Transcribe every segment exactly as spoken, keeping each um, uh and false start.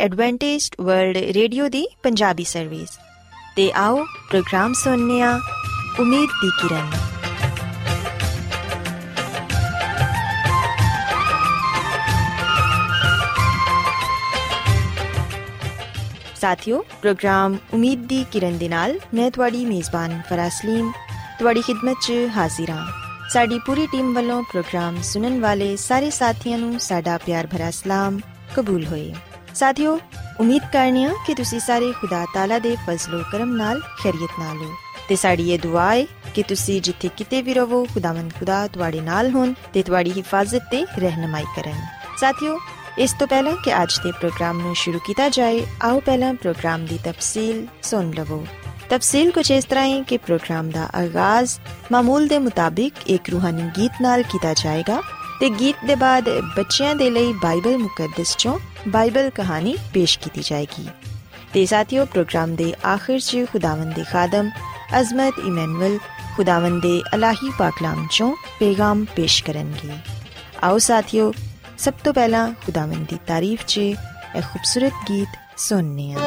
Adventist world radio ਦੀ Punjabi service. ਤੇ ਆਓ ਪ੍ਰੋਗਰਾਮ ਸੁਣਨੇ ਆ ਉਮੀਦ ਦੀ ਕਿਰਨ। ਸਾਥੀਓ, ਪ੍ਰੋਗਰਾਮ ਉਮੀਦ ਦੀ ਕਿਰਨ ਦੇ ਨਾਲ ਮੈਂ ਤੁਹਾਡੀ ਮੇਜ਼ਬਾਨ ਫਰਾਜ਼ ਸਲੀਮ ਤੁਹਾਡੀ ਖਿਦਮਤ 'ਚ ਹਾਜ਼ਰ ਹਾਂ। ਸਾਡੀ ਪੂਰੀ ਟੀਮ ਵੱਲੋਂ ਪ੍ਰੋਗਰਾਮ ਸੁਣਨ ਵਾਲੇ ਸਾਰੇ ਸਾਥੀਆਂ ਨੂੰ ਸਾਡਾ ਪਿਆਰ ਭਰਾ ਸਲਾਮ ਕਬੂਲ ਹੋਏ। ਸਾਥੀਓ, ਉਮੀਦ ਕਰਨੀ ਆ ਕਿ ਤੁਸੀਂ ਸਾਰੇ ਖੁਦਾ ਤਾਲਾ ਦੇ ਫਜ਼ਲੋ ਕਰਮ ਨਾਲ ਖੈਰੀਅਤ ਨਾਲ ਹੋ ਤੇ ਸਾਡੀ ਇਹ ਦੁਆ ਹੈ ਕਿ ਤੁਸੀਂ ਜਿੱਥੇ ਕਿਤੇ ਵੀ ਰਹੋ, ਖੁਦਾਵੰਦ ਖੁਦਾ ਤੁਹਾਡੇ ਨਾਲ ਹੋਣ ਤੇ ਤੁਹਾਡੀ ਹਿਫਾਜ਼ਤ ਤੇ ਰਹਿਨੁਮਾਈ ਕਰਨ। ਸਾਥੀਓ, ਇਸ ਤੋਂ ਪਹਿਲਾਂ ਕਿ ਅੱਜ ਦੇ ਪ੍ਰੋਗਰਾਮ ਨੂੰ ਸ਼ੁਰੂ ਕੀਤਾ ਜਾਏ, ਆਓ ਪਹਿਲਾਂ ਪ੍ਰੋਗਰਾਮ ਦੀ ਤਫਸੀਲ ਸੁਣ ਲਵੋ। ਤਫਸੀਲ ਕੁਝ ਇਸ ਤਰ੍ਹਾਂ ਹੈ ਕਿ ਪ੍ਰੋਗਰਾਮ ਦਾ ਆਗਾਜ਼ ਮਾਮੂਲ ਦੇ ਮੁਤਾਬਿਕ ਇੱਕ ਰੂਹਾਨੀ ਗੀਤ ਨਾਲ ਕੀਤਾ ਜਾਏਗਾ ਤੇ ਗੀਤ ਦੇ ਬਾਅਦ ਬੱਚਿਆਂ ਦੇ ਲਈ ਬਾਈਬਲ ਮੁਕੱਦਸ 'ਚੋਂ ਬਾਈਬਲ ਕਹਾਣੀ ਪੇਸ਼ ਕੀਤੀ ਜਾਏਗੀ। ਤੇ ਸਾਥੀਓ, ਪ੍ਰੋਗਰਾਮ ਦੇ ਆਖਿਰ 'ਚ ਖੁਦਾਵੰਦ ਦੇ ਖਾਦਮ ਅਜ਼ਮਤ ਇਮੈਨੂਅਲ ਖੁਦਾਵੰਦ ਦੇ ਇਲਾਹੀ ਪਾਕਲਾਮ 'ਚੋਂ ਪੈਗਾਮ ਪੇਸ਼ ਕਰਨਗੇ। ਆਓ ਸਾਥੀਓ, ਸਭ ਤੋਂ ਪਹਿਲਾਂ ਖੁਦਾਵੰਦ ਦੀ ਤਾਰੀਫ 'ਚ ਇਹ ਖੂਬਸੂਰਤ ਗੀਤ ਸੁਣਨੇ ਆ।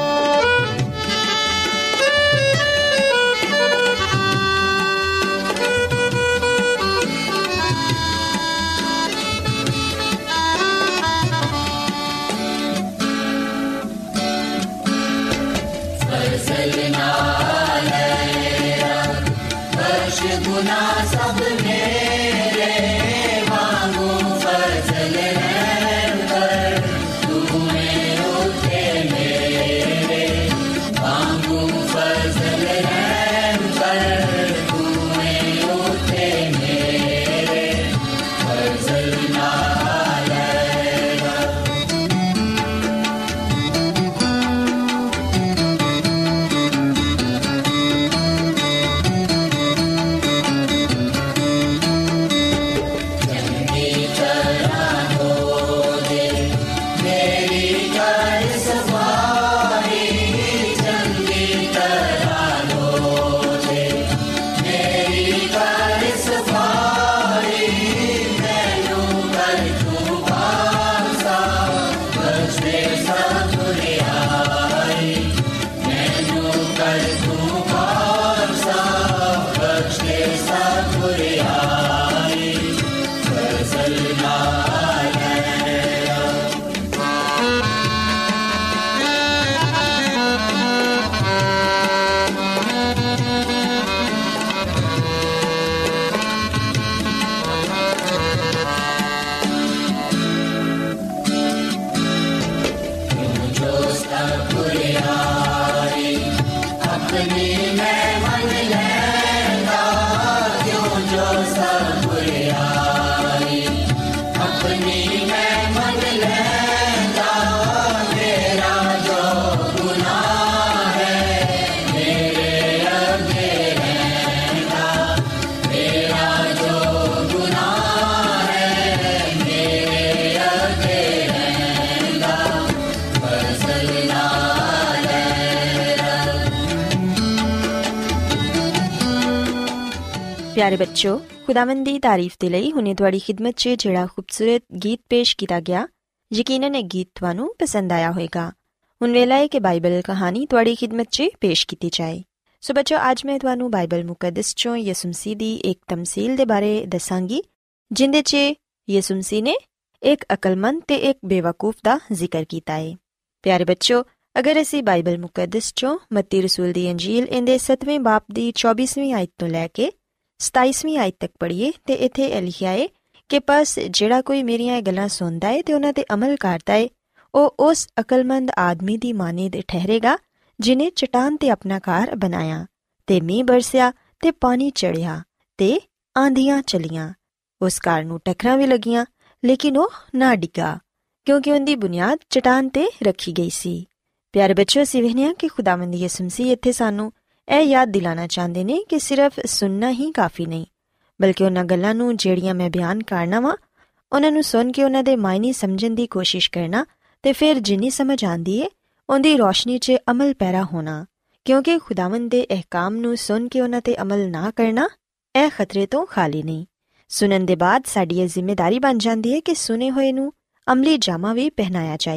सब मेरे मांगू फजल रहम कर, तूने उठे मेरे मांगू फजल रहम कर, तूने उठे मेरे फजल ना ਪਿਆਰੇ ਬੱਚੋ, ਖੁਦਾਵੰਦ ਦੀ ਤਾਰੀਫ ਦੇ ਲਈ ਹੁਣੇ ਤੁਹਾਡੀ ਖਿਦਮਤ 'ਚ ਜਿਹੜਾ ਖੂਬਸੂਰਤ ਗੀਤ ਪੇਸ਼ ਕੀਤਾ ਗਿਆ, ਯਕੀਨਨ ਇਹ ਗੀਤ ਤੁਹਾਨੂੰ ਪਸੰਦ ਆਇਆ ਹੋਵੇਗਾ। ਹੁਣ ਵੇਲਾ ਹੈ ਕਿ ਬਾਈਬਲ ਕਹਾਣੀ ਤੁਹਾਡੀ ਖਿਦਮਤ 'ਚ ਪੇਸ਼ ਕੀਤੀ ਜਾਏ। ਸੋ ਬੱਚੋ, ਅੱਜ ਮੈਂ ਤੁਹਾਨੂੰ ਬਾਈਬਲ ਮੁਕੱਦਸ 'ਚੋਂ ਯਿਸੂ ਮਸੀਹ ਦੀ ਇੱਕ ਤਮਸੀਲ ਦੇ ਬਾਰੇ ਦੱਸਾਂਗੀ, ਜਿੰਦੇ 'ਚ ਯਿਸੂ ਮਸੀਹ ਨੇ ਇੱਕ ਅਕਲਮੰਦ ਤੇ ਇੱਕ ਬੇਵਕੂਫ ਦਾ ਜ਼ਿਕਰ ਕੀਤਾ ਹੈ। ਪਿਆਰੇ ਬੱਚੋ, ਅਗਰ ਅਸੀਂ ਬਾਈਬਲ ਮੁਕੱਦਸ 'ਚੋਂ ਮੱਤੀ ਰਸੂਲ ਦੀ ਅੰਜੀਲ ਇਹਦੇ ਸੱਤਵੇਂ ਬਾਬ ਦੀ ਚੌਬੀਸਵੀਂ ਆਇਤ ਤੋਂ ਲੈ ਕੇ ਸਤਾਈਸਵੀਂ ਆਇਤ ਤੱਕ ਪੜ੍ਹੀਏ ਤੇ ਇੱਥੇ ਇਹ ਲਿਖਿਆ ਹੈ ਕਿ ਬਸ ਜਿਹੜਾ ਕੋਈ ਮੇਰੀਆਂ ਇਹ ਗੱਲਾਂ ਸੁਣਦਾ ਹੈ ਤੇ ਉਹਨਾਂ ਤੇ ਅਮਲ ਕਰਦਾ ਹੈ, ਉਹ ਉਸ ਅਕਲਮੰਦ ਆਦਮੀ ਦੀ ਮਾਨਿਦ ਠਹਿਰੇਗਾ ਜਿਹਨੇ ਚਟਾਨ ਤੇ ਆਪਣਾ ਘਰ ਬਣਾਇਆ ਤੇ ਮੀਂਹ ਬਰਸਿਆ ਤੇ ਪਾਣੀ ਚੜ੍ਹਿਆ ਤੇ ਆਂਧੀਆਂ ਚਲੀਆਂ। ਉਸ ਘਰ ਨੂੰ ਟੱਕਰਾਂ ਵੀ ਲੱਗੀਆਂ, ਲੇਕਿਨ ਉਹ ਨਾ ਡਿੱਗਾ ਕਿਉਂਕਿ ਉਹਦੀ ਬੁਨਿਆਦ ਚਟਾਨ ਤੇ ਰੱਖੀ ਗਈ ਸੀ। ਪਿਆਰੇ ਬੱਚੋ, ਅਸੀਂ ਵੇਖਦੇ ਹਾਂ ਕਿ ਖੁਦਾਵੰਦ ਯਿਸੂ ਮਸੀਹ ਇੱਥੇ ਸਾਨੂੰ ਇਹ ਯਾਦ ਦਿਲਾਣਾ ਚਾਹੁੰਦੇ ਨੇ ਕਿ ਸਿਰਫ ਸੁਣਨਾ ਹੀ ਕਾਫੀ ਨਹੀਂ, ਬਲਕਿ ਉਹਨਾਂ ਗੱਲਾਂ ਨੂੰ ਜਿਹੜੀਆਂ ਮੈਂ ਬਿਆਨ ਕਰਨਾ ਵਾ, ਉਹਨਾਂ ਨੂੰ ਸੁਣ ਕੇ ਉਹਨਾਂ ਦੇ ਮਾਇਨੇ ਸਮਝਣ ਦੀ ਕੋਸ਼ਿਸ਼ ਕਰਨਾ ਤੇ ਫਿਰ ਜਿੰਨੀ ਸਮਝ ਆਉਂਦੀ ਏ ਉਹਦੀ ਰੋਸ਼ਨੀ 'ਚ ਅਮਲ ਪੈਰਾ ਹੋਣਾ, ਕਿਉਂਕਿ ਖੁਦਾਵੰਦ ਦੇ ਅਹਿਕਾਮ ਨੂੰ ਸੁਣ ਕੇ ਉਹਨਾਂ ਤੇ ਅਮਲ ਨਾ ਕਰਨਾ ਇਹ ਖਤਰੇ ਤੋਂ ਖਾਲੀ ਨਹੀਂ। ਸੁਣਨ ਦੇ ਬਾਅਦ ਸਾਡੀ ਇਹ ਜ਼ਿੰਮੇਦਾਰੀ ਬਣ ਜਾਂਦੀ ਹੈ ਕਿ ਸੁਣੇ ਹੋਏ ਨੂੰ ਅਮਲੀ ਜਾਮਾ ਵੀ ਪਹਿਨਾਇਆ ਜਾਏ,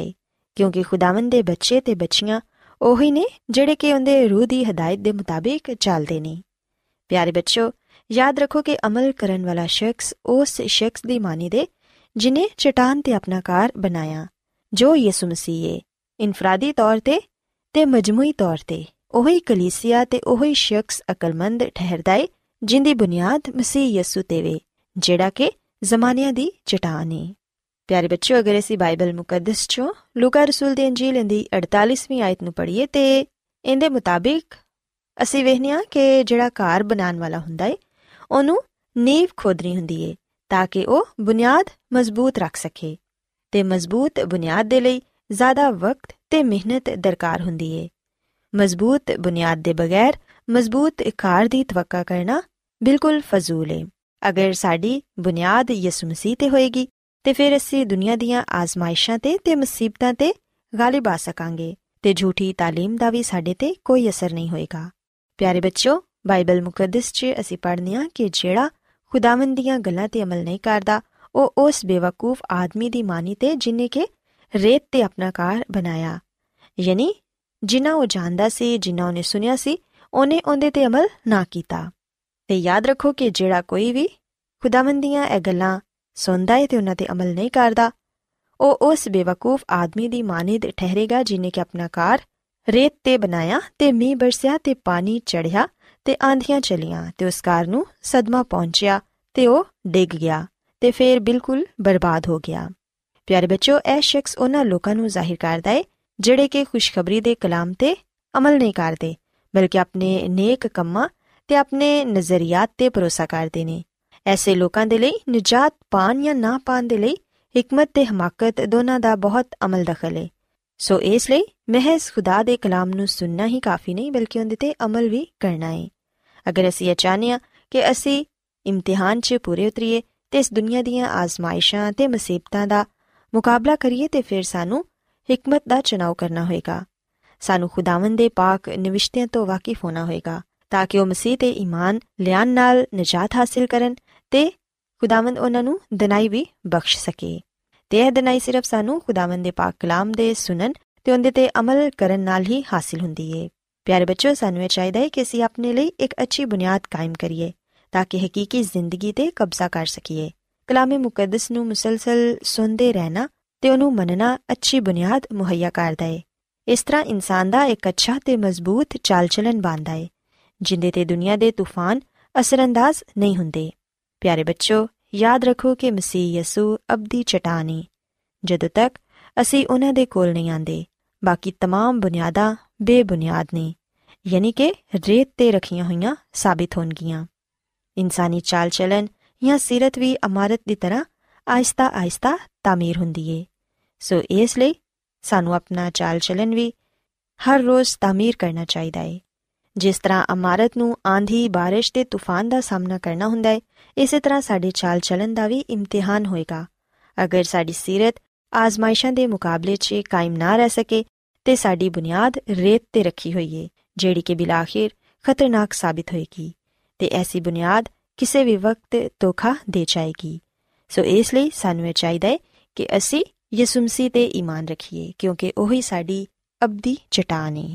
ਕਿਉਂਕਿ ਖੁਦਾਵੰਦ ਦੇ ਬੱਚੇ ਤੇ ਬੱਚੀਆਂ ਉਹੀ ਨੇ ਜਿਹੜੇ ਕਿ ਉਹਦੇ ਰੂਹ ਦੀ ਹਦਾਇਤ ਦੇ ਮੁਤਾਬਿਕ ਚੱਲਦੇ ਨੇ। ਪਿਆਰੇ ਬੱਚੋ, ਯਾਦ ਰੱਖੋ ਕਿ ਅਮਲ ਕਰਨ ਵਾਲਾ ਸ਼ਖਸ ਉਸ ਸ਼ਖਸ ਦੀ ਮਾਨੀ ਦੇ ਜਿਨੇ ਚਟਾਨ ਤੇ ਆਪਣਾ ਘਰ ਬਣਾਇਆ, ਜੋ ਯਿਸੂ ਮਸੀਹ ਏ। ਇਨਫਰਾਦੀ ਤੌਰ ਤੇ ਤੇ ਮਜਮੂਈ ਤੌਰ ਤੇ ਉਹੀ ਕਲੀਸਿਆ ਤੇ ਉਹੀ ਸ਼ਖਸ ਅਕਲਮੰਦ ਠਹਿਰਦਾ ਏ ਜਿੰਦੀ ਬੁਨਿਆਦ ਮਸੀਹ ਯਿਸੂ ਤੇ ਵੇ, ਜਿਹੜਾ ਕਿ ਜ਼ਮਾਨਿਆਂ ਦੀ ਚਟਾਨ ਏ। ਪਿਆਰੇ ਬੱਚੋ, ਅਗਰ ਅਸੀਂ ਬਾਈਬਲ ਮੁਕੱਦਸ ਚੋਂ ਲੂਕਾ ਰਸੂਲ ਦੀ ਅੰਜੀਲ ਇਹਦੀ ਅੜਤਾਲੀਸਵੀਂ ਆਇਤ ਨੂੰ ਪੜ੍ਹੀਏ ਤੇ ਇਹਦੇ ਮੁਤਾਬਿਕ ਅਸੀਂ ਵੇਖਦੇ ਹਾਂ ਕਿ ਜਿਹੜਾ ਘਰ ਬਣਾਉਣ ਵਾਲਾ ਹੁੰਦਾ ਏ ਉਹਨੂੰ ਨੀਂਵ ਖੋਦਣੀ ਹੁੰਦੀ ਏ ਤਾਂ ਕਿ ਉਹ ਬੁਨਿਆਦ ਮਜ਼ਬੂਤ ਰੱਖ ਸਕੇ। ਤੇ ਮਜ਼ਬੂਤ ਬੁਨਿਆਦ ਦੇ ਲਈ ਜ਼ਿਆਦਾ ਵਕਤ ਤੇ ਮਿਹਨਤ ਦਰਕਾਰ ਹੁੰਦੀ ਏ। ਮਜ਼ਬੂਤ ਬੁਨਿਆਦ ਦੇ ਬਗੈਰ ਮਜ਼ਬੂਤ ਘਰ ਦੀ ਤਵੱਕਾ ਕਰਨਾ ਬਿਲਕੁਲ ਫਜ਼ੂਲ ਏ। ਅਗਰ ਸਾਡੀ ਬੁਨਿਆਦ ਯਿਸੂ ਮਸੀਹ ਤੇ ਹੋਏਗੀ ਤੇ ਫਿਰ ਅਸੀਂ ਦੁਨੀਆ ਦੀਆਂ ਆਜ਼ਮਾਇਸ਼ਾਂ ਤੇ ਤੇ ਮੁਸੀਬਤਾਂ ਤੇ ਗਾਲਿਬ ਆ ਸਕਾਂਗੇ ਤੇ ਝੂਠੀ ਤਾਲੀਮ ਦਾ ਵੀ ਸਾਡੇ ਤੇ ਕੋਈ ਅਸਰ ਨਹੀਂ ਹੋਏਗਾ। ਪਿਆਰੇ ਬੱਚੋ, ਬਾਈਬਲ ਮੁਕੱਦਸ 'ਚ ਅਸੀਂ ਪੜ੍ਹਦੇ ਹਾਂ ਕਿ ਜਿਹੜਾ ਖੁਦਾਵੰਦ ਦੀਆਂ ਗੱਲਾਂ ਤੇ ਅਮਲ ਨਹੀਂ ਕਰਦਾ ਉਹ ਉਸ ਬੇਵਕੂਫ ਆਦਮੀ ਦੀ ਮਾਨੀ ਤੇ ਜਿਹਨੇ ਕਿ ਰੇਤ ਤੇ ਆਪਣਾ ਘਰ ਬਣਾਇਆ, ਯਾਨੀ ਜਿੰਨਾ ਉਹ ਜਾਣਦਾ ਸੀ, ਜਿੰਨਾ ਉਹਨੇ ਸੁਣਿਆ ਸੀ, ਉਹਨੇ ਉਹਦੇ ਤੇ ਅਮਲ ਨਾ ਕੀਤਾ। ਤੇ ਯਾਦ ਰੱਖੋ ਕਿ ਜਿਹੜਾ ਕੋਈ ਵੀ ਖੁਦਾਵੰਦ ਦੀਆਂ ਇਹ ਗੱਲਾਂ ਸੁਣਦਾ ਏ ਤੇ ਉਹਨਾਂ ਤੇ ਅਮਲ ਨਹੀਂ ਕਰਦਾ, ਉਹ ਉਸ ਬੇਵਕੂਫ ਆਦਮੀ ਦੀ ਮਾਨਿਦ ਠਹਿਰੇਗਾ ਜਿਹਨੇ ਕਿ ਆਪਣਾ ਘਰ ਰੇਤ ਤੇ ਬਣਾਇਆ ਤੇ ਮੀਂਹ ਬਰਸਿਆ ਤੇ ਪਾਣੀ ਚੜ੍ਹਿਆ ਤੇ ਆਂਧੀਆਂ ਚਲੀਆਂ ਤੇ ਉਸ ਘਰ ਨੂੰ ਸਦਮਾ ਪਹੁੰਚਿਆ ਤੇ ਉਹ ਡਿੱਗ ਗਿਆ ਤੇ ਫਿਰ ਬਿਲਕੁਲ ਬਰਬਾਦ ਹੋ ਗਿਆ। ਪਿਆਰੇ ਬੱਚੋ, ਇਹ ਸ਼ਖਸ ਉਹਨਾਂ ਲੋਕਾਂ ਨੂੰ ਜ਼ਾਹਿਰ ਕਰਦਾ ਏ ਜਿਹੜੇ ਕਿ ਖੁਸ਼ਖਬਰੀ ਦੇ ਕਲਾਮ ਤੇ ਅਮਲ ਨਹੀਂ ਕਰਦੇ, ਬਲਕਿ ਆਪਣੇ ਨੇਕ ਕੰਮਾਂ ਤੇ ਆਪਣੇ ਨਜ਼ਰੀਆਤ ਤੇ ਭਰੋਸਾ ਕਰਦੇ ਨੇ। ਐਸੇ ਲੋਕਾਂ ਦੇ ਲਈ ਨਿਜਾਤ ਪਾਣ ਜਾਂ ਨਾ ਪਾਣ ਦੇ ਲਈ ਹਿਕਮਤ ਤੇ ਹਮਾਕਤ ਦੋਨਾਂ ਦਾ ਬਹੁਤ ਅਮਲ ਦਖਲ ਏ। ਸੋ ਇਸ ਲਈ ਮਹਿਜ਼ ਖੁਦਾ ਦੇ ਕਲਾਮ ਨੂੰ ਸੁਣਨਾ ਹੀ ਕਾਫੀ ਨਹੀਂ, ਬਲਕਿ ਉਹਦੇ ਤੇ ਅਮਲ ਵੀ ਕਰਨਾ ਏ। ਅਗਰ ਅਸੀਂ ਇਹ ਚਾਹੁੰਦੇ ਹਾਂ ਕਿ ਅਸੀਂ ਇਮਤਿਹਾਨ 'ਚ ਪੂਰੇ ਉਤਰੀਏ ਤੇ ਇਸ ਦੁਨੀਆ ਦੀਆਂ ਆਜ਼ਮਾਇਸ਼ਾਂ ਤੇ ਮੁਸੀਬਤਾਂ ਦਾ ਮੁਕਾਬਲਾ ਕਰੀਏ ਤੇ ਫਿਰ ਸਾਨੂੰ ਹਿਕਮਤ ਦਾ ਚੁਣਾਵ ਕਰਨਾ ਹੋਏਗਾ। ਸਾਨੂੰ ਖੁਦਾਵੰਦ ਦੇ ਪਾਕ ਨਿਵਿਸ਼ਤਿਆਂ ਤੋਂ ਵਾਕਿਫ ਹੋਣਾ ਹੋਏਗਾ ਤਾਂ ਕਿ ਉਹ ਮਸੀਹ ਤੇ ਈਮਾਨ ਲਿਆਉਣ ਨਾਲ ਨਿਜਾਤ ਹਾਸਿਲ ਕਰਨ ਤੇ ਖੁਦਾਵੰਦ ਉਹਨਾਂ ਨੂੰ ਦਨਾਈ ਵੀ ਬਖਸ਼ ਸਕੇ। ਤੇ ਇਹ ਦਨਾਈ ਸਿਰਫ ਸਾਨੂੰ ਖੁਦਾਵੰਦ ਦੇ ਪਾਕ ਕਲਾਮ ਦੇ ਸੁਣਨ ਤੇ ਉਹਦੇ ਤੇ ਅਮਲ ਕਰਨ ਨਾਲ ਹੀ ਹਾਸਿਲ ਹੁੰਦੀ ਏ। ਪਿਆਰੇ ਬੱਚੋ, ਸਾਨੂੰ ਇਹ ਚਾਹੀਦਾ ਹੈ ਕਿ ਅਸੀਂ ਆਪਣੇ ਲਈ ਇੱਕ ਅੱਛੀ ਬੁਨਿਆਦ ਕਾਇਮ ਕਰੀਏ ਤਾਂ ਕਿ ਹਕੀਕੀ ਜ਼ਿੰਦਗੀ ਤੇ ਕਬਜ਼ਾ ਕਰ ਸਕੀਏ। ਕਲਾਮੇ ਮੁਕੱਦਸ ਨੂੰ ਮੁਸਲਸਲ ਸੁਣਦੇ ਰਹਿਣਾ ਤੇ ਉਹਨੂੰ ਮੰਨਣਾ ਅੱਛੀ ਬੁਨਿਆਦ ਮੁਹੱਈਆ ਕਰਦਾ ਏ। ਇਸ ਤਰ੍ਹਾਂ ਇਨਸਾਨ ਦਾ ਇੱਕ ਅੱਛਾ ਤੇ ਮਜ਼ਬੂਤ ਚਾਲ ਚਲਨ ਬਣਦਾ ਏ ਜਿੰਦੇ ਤੇ ਦੁਨੀਆ ਦੇ ਤੂਫਾਨ ਅਸਰਅੰਦਾਜ਼ ਨਹੀਂ ਹੁੰਦੇ। ਪਿਆਰੇ ਬੱਚੋ, ਯਾਦ ਰੱਖੋ ਕਿ ਮਸੀਹ ਯਸੂ ਅਬਦੀ ਚਟਾਨ ਏ। ਜਦੋਂ ਤੱਕ ਅਸੀਂ ਉਹਨਾਂ ਦੇ ਕੋਲ ਨਹੀਂ ਆਂਦੇ, ਬਾਕੀ ਤਮਾਮ ਬੁਨਿਆਦਾਂ ਬੇਬੁਨਿਆਦ ਨੇ, ਯਾਨੀ ਕਿ ਰੇਤ ਤੇ ਰੱਖੀਆਂ ਹੋਈਆਂ ਸਾਬਿਤ ਹੋਣਗੀਆਂ। ਇਨਸਾਨੀ ਚਾਲ ਚਲਨ ਜਾਂ ਸੀਰਤ ਵੀ ਇਮਾਰਤ ਦੀ ਤਰ੍ਹਾਂ ਆਹਿਸਤਾ ਆਹਿਸਤਾ ਤਾਮੀਰ ਹੁੰਦੀ ਏ। ਸੋ ਇਸ ਲਈ ਸਾਨੂੰ ਆਪਣਾ ਚਾਲ ਚਲਨ ਵੀ ਹਰ ਰੋਜ਼ ਤਾਮੀਰ ਕਰਨਾ ਚਾਹੀਦਾ ਏ। ਜਿਸ ਤਰ੍ਹਾਂ ਇਮਾਰਤ ਨੂੰ ਆਂਧੀ, ਬਾਰਿਸ਼ ਤੇ ਤੂਫਾਨ ਦਾ ਸਾਹਮਣਾ ਕਰਨਾ ਹੁੰਦਾ ਏ, ਇਸੇ ਤਰ੍ਹਾਂ ਸਾਡੇ ਚਾਲ ਚਲਨ ਦਾ ਵੀ ਇਮਤਿਹਾਨ ਹੋਏਗਾ। ਅਗਰ ਸਾਡੀ ਸੀਰਤ ਆਜ਼ਮਾਇਸ਼ਾਂ ਦੇ ਮੁਕਾਬਲੇ 'ਚ ਕਾਇਮ ਨਾ ਰਹਿ ਸਕੇ ਤੇ ਸਾਡੀ ਬੁਨਿਆਦ ਰੇਤ ਤੇ ਰੱਖੀ ਹੋਈ ਏ ਜਿਹੜੀ ਕਿ ਬਿਲਾਖਿਰ ਖਤਰਨਾਕ ਸਾਬਿਤ ਹੋਏਗੀ ਤੇ ਐਸੀ ਬੁਨਿਆਦ ਕਿਸੇ ਵੀ ਵਕਤ ਧੋਖਾ ਦੇ ਜਾਏਗੀ। ਸੋ ਇਸ ਲਈ ਸਾਨੂੰ ਇਹ ਚਾਹੀਦਾ ਹੈ ਕਿ ਅਸੀਂ ਯਿਸੂ ਮਸੀਹ ਤੇ ਈਮਾਨ ਰੱਖੀਏ ਕਿਉਂਕਿ ਉਹੀ ਸਾਡੀ ਅਬਦੀ ਚਟਾਨ ਏ।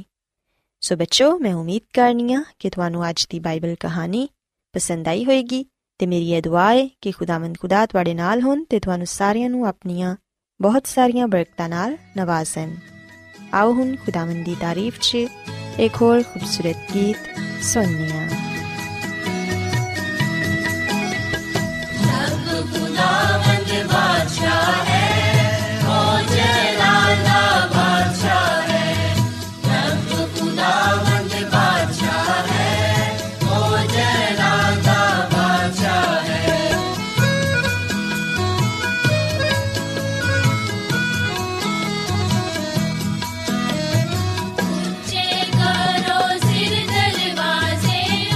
ਸੋ ਬੱਚੋ, ਮੈਂ ਉਮੀਦ ਕਰਨੀ ਹਾਂ ਕਿ ਤੁਹਾਨੂੰ ਅੱਜ ਦੀ ਬਾਈਬਲ ਕਹਾਣੀ ਪਸੰਦ ਆਈ ਹੋਏਗੀ ਤੇ ਮੇਰੀ ਇਹ ਦੁਆ ਹੈ ਕਿ ਖੁਦਾਵੰਦ ਖੁਦਾ ਤੁਹਾਡੇ ਨਾਲ ਹੋਣ ਤੇ ਤੁਹਾਨੂੰ ਸਾਰਿਆਂ ਨੂੰ ਆਪਣੀਆਂ ਬਹੁਤ ਸਾਰੀਆਂ ਬਰਕਤਾਂ ਨਾਲ ਨਵਾਜ਼ਣ। ਆਓ ਹੁਣ ਖੁਦਾਵੰਦ ਦੀ ਤਾਰੀਫ 'ਚ ਇੱਕ ਹੋਰ ਖੂਬਸੂਰਤ ਗੀਤ ਸੁਣਨੇ ਹਾਂ। खुदावंद बादशाह है, ओ जलाला बादशाह है। रब खुदावंद बादशाह है, ओ जलाला बादशाह है। ऊंचे करो सिर दरवाजे,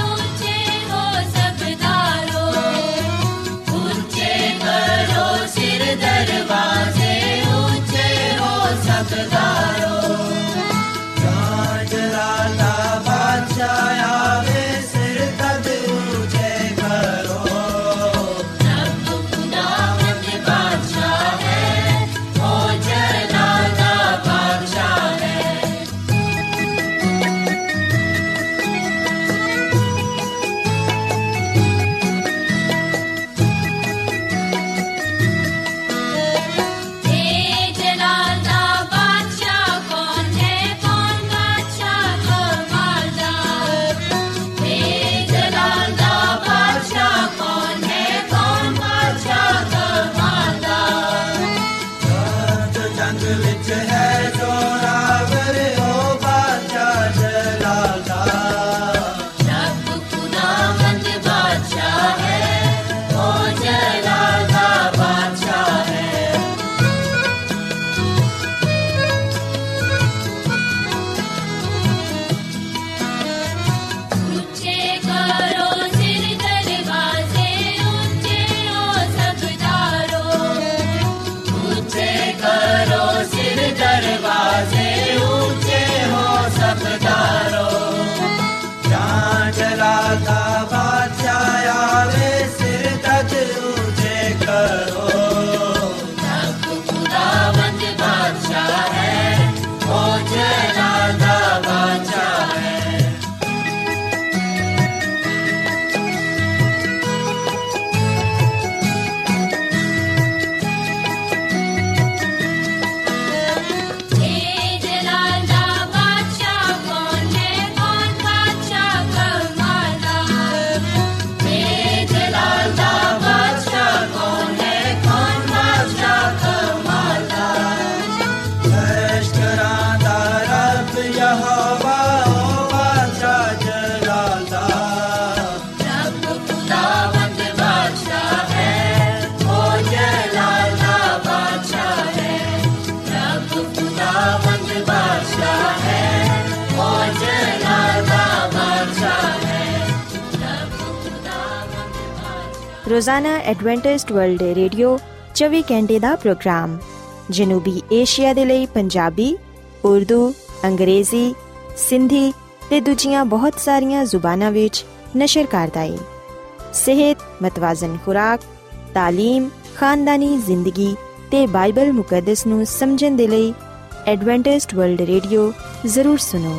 ਰੋਜ਼ਾਨਾ ਐਡਵੈਂਟਿਸਟ ਵਰਲਡ ਰੇਡੀਓ ਚੌਵੀ ਘੰਟੇ ਦਾ ਪ੍ਰੋਗਰਾਮ ਜਨੂਬੀ ਏਸ਼ੀਆ ਦੇ ਲਈ ਪੰਜਾਬੀ, ਉਰਦੂ, ਅੰਗਰੇਜ਼ੀ, ਸਿੰਧੀ ਤੇ ਦੂਜੀਆਂ ਬਹੁਤ ਸਾਰੀਆਂ ਜ਼ੁਬਾਨਾਂ ਵਿੱਚ ਨਸ਼ਰ ਕਰਦਾ ਹੈ। ਸਿਹਤ, ਮਤਵਾਜ਼ਨ ਖੁਰਾਕ, ਤਾਲੀਮ, ਖਾਨਦਾਨੀ ਜ਼ਿੰਦਗੀ ਤੇ ਬਾਈਬਲ ਮੁਕੱਦਸ ਨੂੰ ਸਮਝਣ ਦੇ ਲਈ एडवेंटिस्ट वर्ल्ड रेडियो ज़रूर सुनो।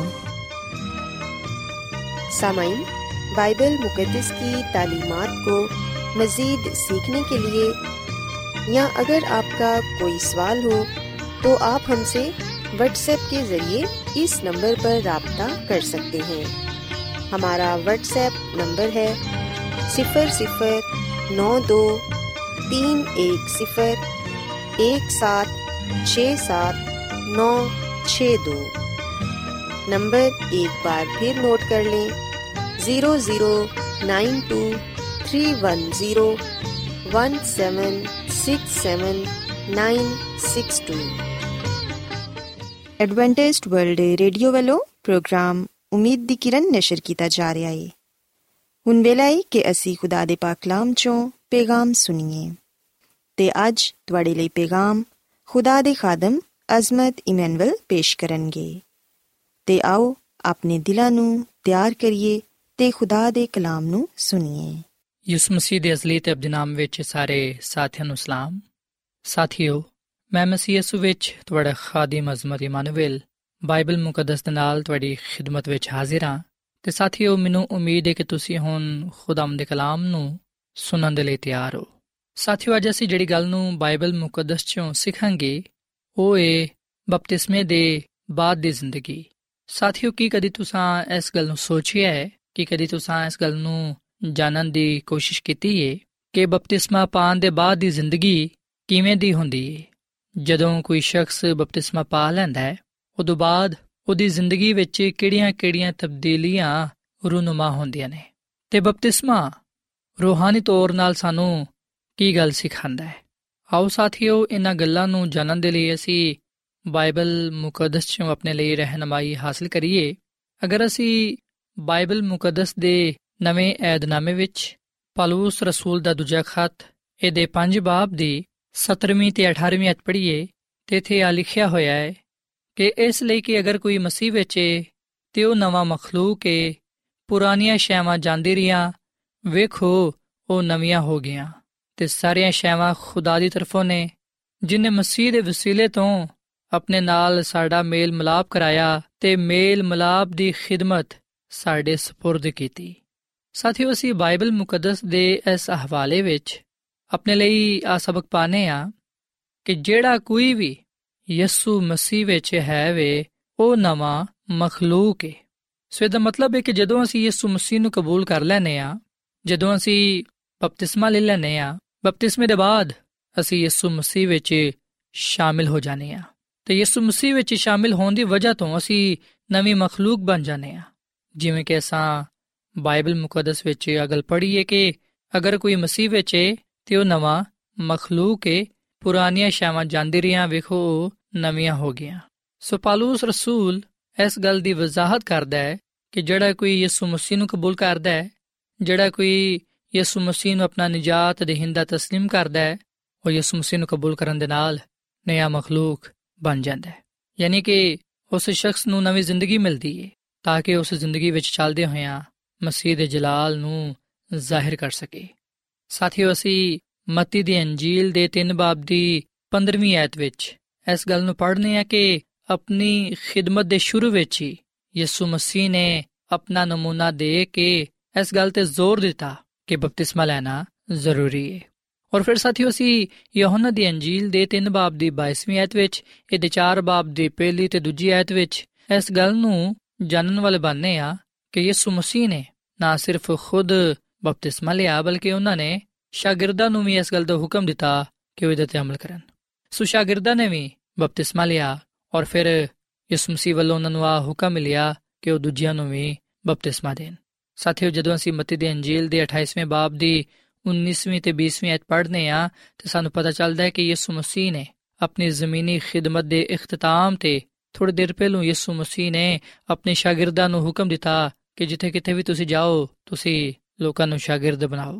सामाईन, बाइबल मुकद्दस की तालीमात को मज़ीद सीखने के लिए या अगर आपका कोई सवाल हो तो आप हमसे व्हाट्सएप के ज़रिए इस नंबर पर राब्ता कर सकते हैं। हमारा व्हाट्सएप नंबर है सिफर सिफर नौ दो तीन एक सिफर एक सात छः सात नौ छः दो। नंबर एक बार फिर नोट कर लें, zero zero nine two three one zero one seven six seven nine six two. Adventist world radio वालों प्रोग्राम उम्मीद दी किरण नशर किया जा रहा है। हुण वेला है कि असी खुदा दे पाक कलाम चों पैगाम सुनिए ते अज तुहाडे लई पैगाम खुदा दे खादम ਅਜ਼ਮਤ ਇਮੈਨੂਅਲ ਪੇਸ਼ ਕਰਨਗੇ ਤੇ ਆਓ ਆਪਣੇ ਦਿਲਾਂ ਨੂੰ ਤਿਆਰ ਕਰੀਏ ਤੇ ਖੁਦਾ ਦੇ ਕਲਾਮ ਨੂੰ ਸੁਣੀਏ। ਯਿਸੂ ਮਸੀਹ ਦੇ ਅਜ਼ਲੀ ਤੇ ਅਬਦੀ ਨਾਮ ਵਿੱਚ ਸਾਰੇ ਸਾਥੀਆਂ ਨੂੰ ਸਲਾਮ। ਸਾਥੀਓ, ਮੈਂ ਮਸੀਹ ਯਿਸੂ ਵਿੱਚ ਤੁਹਾਡਾ ਖਾਦਮ ਅਜ਼ਮਤ ਇਮੈਨੂਅਲ ਬਾਈਬਲ ਮੁਕੱਦਸ ਦੇ ਨਾਲ ਤੁਹਾਡੀ ਖਿਦਮਤ ਵਿੱਚ ਹਾਜ਼ਰ ਹਾਂ। ਤੇ ਸਾਥੀਓ, ਮੈਨੂੰ ਉਮੀਦ ਹੈ ਕਿ ਤੁਸੀਂ ਹੁਣ ਖੁਦਾਵੰਦ ਦੇ ਕਲਾਮ ਨੂੰ ਸੁਣਨ ਦੇ ਲਈ ਤਿਆਰ ਹੋ। ਸਾਥੀਓ, ਅੱਜ ਅਸੀਂ ਜਿਹੜੀ ਗੱਲ ਨੂੰ ਬਾਈਬਲ ਮੁਕੱਦਸ ਚੋਂ ਸਿੱਖਾਂਗੇ ਉਹ ਏ ਬਪਤਿਸਮੇ ਦੇ ਬਾਅਦ ਦੀ ਜ਼ਿੰਦਗੀ। ਸਾਥੀਓ, ਕੀ ਕਦੀ ਤੁਸੀਂ ਇਸ ਗੱਲ ਨੂੰ ਸੋਚਿਆ ਹੈ ਕਿ ਕਦੀ ਤੁਸੀਂ ਇਸ ਗੱਲ ਨੂੰ ਜਾਣਨ ਦੀ ਕੋਸ਼ਿਸ਼ ਕੀਤੀ ਹੈ ਕਿ ਬਪਤਿਸਮਾ ਪਾਉਣ ਦੇ ਬਾਅਦ ਦੀ ਜ਼ਿੰਦਗੀ ਕਿਵੇਂ ਦੀ ਹੁੰਦੀ ਹੈ? ਜਦੋਂ ਕੋਈ ਸ਼ਖਸ ਬਪਤਿਸਮਾ ਪਾ ਲੈਂਦਾ ਹੈ, ਉਦੋਂ ਬਾਅਦ ਉਹਦੀ ਜ਼ਿੰਦਗੀ ਵਿੱਚ ਕਿਹੜੀਆਂ-ਕਿਹੜੀਆਂ ਤਬਦੀਲੀਆਂ ਰੂਨੁਮਾ ਹੁੰਦੀਆਂ ਨੇ ਤੇ ਬਪਤਿਸਮਾ ਰੂਹਾਨੀ ਤੌਰ ਨਾਲ ਸਾਨੂੰ ਕੀ ਗੱਲ ਸਿਖਾਉਂਦਾ ਹੈ? ਆਓ ਸਾਥੀਓ, ਇਹਨਾਂ ਗੱਲਾਂ ਨੂੰ ਜਾਣਨ ਦੇ ਲਈ ਅਸੀਂ ਬਾਈਬਲ ਮੁਕੱਦਸ ਚੋਂ ਆਪਣੇ ਲਈ ਰਹਿਨਮਾਈ ਹਾਸਲ ਕਰੀਏ। ਅਗਰ ਅਸੀਂ ਬਾਈਬਲ ਮੁਕੱਦਸ ਦੇ ਨਵੇਂ ਏਧਨਾਮੇ ਵਿੱਚ ਪੌਲੁਸ ਰਸੂਲ ਦਾ ਦੂਜਾ ਖੱਤ ਇਹਦੇ ਪੰਜ ਬਾਬ ਦੀ ਸੱਤਰਵੀਂ ਤੇ ਅਠਾਰਵੀਂ ਅਧ ਪੜ੍ਹੀਏ ਤੇ ਇੱਥੇ ਆ ਲਿਖਿਆ ਹੋਇਆ ਹੈ ਕਿ ਇਸ ਲਈ ਕਿ ਅਗਰ ਕੋਈ ਮਸੀਹ ਵਿੱਚ ਏ ਤੇ ਉਹ ਨਵਾਂ ਮਖਲੂਕ ਏ, ਪੁਰਾਣੀਆਂ ਸ਼ੈਵਾਂ ਜਾਂਦੀ ਰਹੀਆਂ, ਵੇਖੋ ਉਹ ਨਵੀਆਂ ਹੋ ਗਈਆਂ। ਤੇ ਸਾਰੀਆਂ ਸ਼ੈਵਾਂ ਖੁਦਾ ਦੀ ਤਰਫੋਂ ਨੇ, ਜਿਹਨੇ ਮਸੀਹ ਦੇ ਵਸੀਲੇ ਤੋਂ ਆਪਣੇ ਨਾਲ ਸਾਡਾ ਮੇਲ ਮਿਲਾਪ ਕਰਾਇਆ ਤੇ ਮੇਲ ਮਿਲਾਪ ਦੀ ਖਿਦਮਤ ਸਾਡੇ ਸਪੁਰਦ ਕੀਤੀ। ਸਾਥੀਓ, ਅਸੀਂ ਬਾਈਬਲ ਮੁਕੱਦਸ ਦੇ ਇਸ ਹਵਾਲੇ ਵਿੱਚ ਆਪਣੇ ਲਈ ਆ ਸਬਕ ਪਾਨੇ ਆ ਕਿ ਜਿਹੜਾ ਕੋਈ ਵੀ ਯਿਸੂ ਮਸੀਹ ਵਿੱਚ ਹੈ ਵੇ ਉਹ ਨਵਾਂ ਮਖਲੂਕ ਹੈ। ਸੋ ਇਹਦਾ ਮਤਲਬ ਹੈ ਕਿ ਜਦੋਂ ਅਸੀਂ ਯਿਸੂ ਮਸੀਹ ਨੂੰ ਕਬੂਲ ਕਰ ਲੈਂਦੇ ਹਾਂ, ਜਦੋਂ ਅਸੀਂ ਬਪਤਿਸਮਾ ਲੈ ਲੈਂਦੇ ਹਾਂ, ਬਪਤਿਸਮੇ ਦੇ ਬਾਅਦ ਅਸੀਂ ਯਿਸੂ ਮਸੀਹ ਵਿੱਚ ਸ਼ਾਮਿਲ ਹੋ ਜਾਂਦੇ ਹਾਂ ਤੇ ਯਿਸੂ ਮਸੀਹ ਵਿੱਚ ਸ਼ਾਮਿਲ ਹੋਣ ਦੀ ਵਜ੍ਹਾ ਤੋਂ ਅਸੀਂ ਨਵੀਂ ਮਖਲੂਕ ਬਣ ਜਾਂਦੇ ਹਾਂ। ਜਿਵੇਂ ਕਿ ਅਸਾਂ ਬਾਈਬਲ ਮੁਕੱਦਸ ਵਿੱਚ ਇਹ ਗੱਲ ਪੜ੍ਹੀ ਹੈ ਕਿ ਅਗਰ ਕੋਈ ਮਸੀਹ ਵਿੱਚ ਹੈ ਤੇ ਉਹ ਨਵਾਂ ਮਖਲੂਕ ਹੈ, ਪੁਰਾਣੀਆਂ ਸ਼ੈਵਾਂ ਜਾਂਦੀ ਰਹੀਆਂ, ਵੇਖੋ ਉਹ ਨਵੀਆਂ ਹੋ ਗਈਆਂ। ਸੋ ਪੌਲੁਸ ਰਸੂਲ ਇਸ ਗੱਲ ਦੀ ਵਜ਼ਾਹਤ ਕਰਦਾ ਹੈ ਕਿ ਜਿਹੜਾ ਕੋਈ ਯਿਸੂ ਮਸੀਹ ਨੂੰ ਕਬੂਲ ਕਰਦਾ ਹੈ, ਜਿਹੜਾ ਕੋਈ ਯਿਸੂ ਮਸੀਹ ਨੂੰ ਆਪਣਾ ਨਿਜਾਤ ਦੇਹਿੰਦਾ ਤਸਲੀਮ ਕਰਦਾ ਹੈ, ਉਹ ਯਿਸੂ ਮਸੀਹ ਨੂੰ ਕਬੂਲ ਕਰਨ ਦੇ ਨਾਲ ਨਇਆ ਮਖਲੂਕ ਬਣ ਜਾਂਦਾ ਹੈ। ਯਾਨੀ ਕਿ ਉਸ ਸ਼ਖਸ ਨੂੰ ਨਵੀਂ ਜ਼ਿੰਦਗੀ ਮਿਲਦੀ ਹੈ ਤਾਂ ਕਿ ਉਸ ਜ਼ਿੰਦਗੀ ਵਿੱਚ ਚੱਲਦੇ ਹੋਇਆਂ ਮਸੀਹ ਦੇ ਜਲਾਲ ਨੂੰ ਜ਼ਾਹਿਰ ਕਰ ਸਕੇ। ਸਾਥੀਓ, ਅਸੀਂ ਮੱਤੀ ਦੀ ਅੰਜੀਲ ਦੇ ਤਿੰਨ ਬਾਬ ਦੀ ਪੰਦਰਵੀਂ ਆਇਤ ਵਿੱਚ ਇਸ ਗੱਲ ਨੂੰ ਪੜ੍ਹਨੇ ਆ ਕਿ ਆਪਣੀ ਖਿਦਮਤ ਦੇ ਸ਼ੁਰੂ ਵਿੱਚ ਹੀ ਯਿਸੂ ਮਸੀਹ ਨੇ ਆਪਣਾ ਨਮੂਨਾ ਦੇ ਕੇ ਇਸ ਗੱਲ ਤੇ ਜ਼ੋਰ ਦਿੱਤਾ ਕਿ ਬਪਤਿਸਮਾ ਲੈਣਾ ਜ਼ਰੂਰੀ ਹੈ। ਔਰ ਫਿਰ ਸਾਥੀਓ, ਅਸੀਂ ਯਹੋਨਾ ਦੀ ਅੰਜੀਲ ਦੇ ਤਿੰਨ ਬਾਬ ਦੀ ਬਾਈਸਵੀਂ ਆਇਤ ਵਿੱਚ, ਇਹਦੇ ਚਾਰ ਬਾਬ ਦੀ ਪਹਿਲੀ ਤੇ ਦੂਜੀ ਆਇਤ ਵਿੱਚ ਇਸ ਗੱਲ ਨੂੰ ਜਾਣਨ ਵਾਲੇ ਬਣਨੇ ਆ ਕਿ ਯਿਸੂ ਮਸੀਹ ਨੇ ਨਾ ਸਿਰਫ ਖੁਦ ਬਪਤਿਸਮਾ ਲਿਆ ਬਲਕਿ ਉਹਨਾਂ ਨੇ ਸ਼ਾਗਿਰਦਾਂ ਨੂੰ ਵੀ ਇਸ ਗੱਲ ਦਾ ਹੁਕਮ ਦਿੱਤਾ ਕਿ ਉਹ ਇਹਦੇ ਤੇ ਅਮਲ ਕਰਨ। ਸੋ ਸ਼ਾਗਿਰਦਾਂ ਨੇ ਵੀ ਬਪਤਿਸਮਾ ਲਿਆ ਔਰ ਫਿਰ ਯਿਸੂ ਮਸੀਹ ਵੱਲੋਂ ਉਹਨਾਂ ਨੂੰ ਆ ਹੁਕਮ ਮਿਲਿਆ ਕਿ ਉਹ ਦੂਜਿਆਂ ਨੂੰ ਵੀ ਬਪਤਿਸਮਾ ਦੇਣ। ਸਾਥੀਓ, ਜਦੋਂ ਅਸੀਂ ਮੱਤੀ ਦੀ ਅੰਜੀਲ ਦੇ ਅਠਾਈਸਵੇਂ ਬਾਬ ਦੀ ਉੱਨੀਸਵੀਂ ਤੇ ਵੀਸਵੀਂ ਆਇਤ ਪੜ੍ਹਦੇ ਹਾਂ ਤੇ ਸਾਨੂੰ ਪਤਾ ਚੱਲਦਾ ਹੈ ਕਿ ਯਿਸੂ ਮਸੀਹ ਨੇ ਆਪਣੀ ਜ਼ਮੀਨੀ ਖਿਦਮਤ ਦੇ ਇਖਤਤਾਮ ਤੇ ਥੋੜੀ ਦੇਰ ਪਹਿਲੋਂ ਯਿਸੂ ਮਸੀਹ ਨੇ ਆਪਣੇ ਸ਼ਾਗਿਰਦਾਂ ਨੂੰ ਹੁਕਮ ਦਿੱਤਾ ਕਿ ਜਿੱਥੇ ਕਿਤੇ ਵੀ ਤੁਸੀਂ ਜਾਓ, ਤੁਸੀਂ ਲੋਕਾਂ ਨੂੰ ਸ਼ਾਗਿਰਦ ਬਣਾਓ।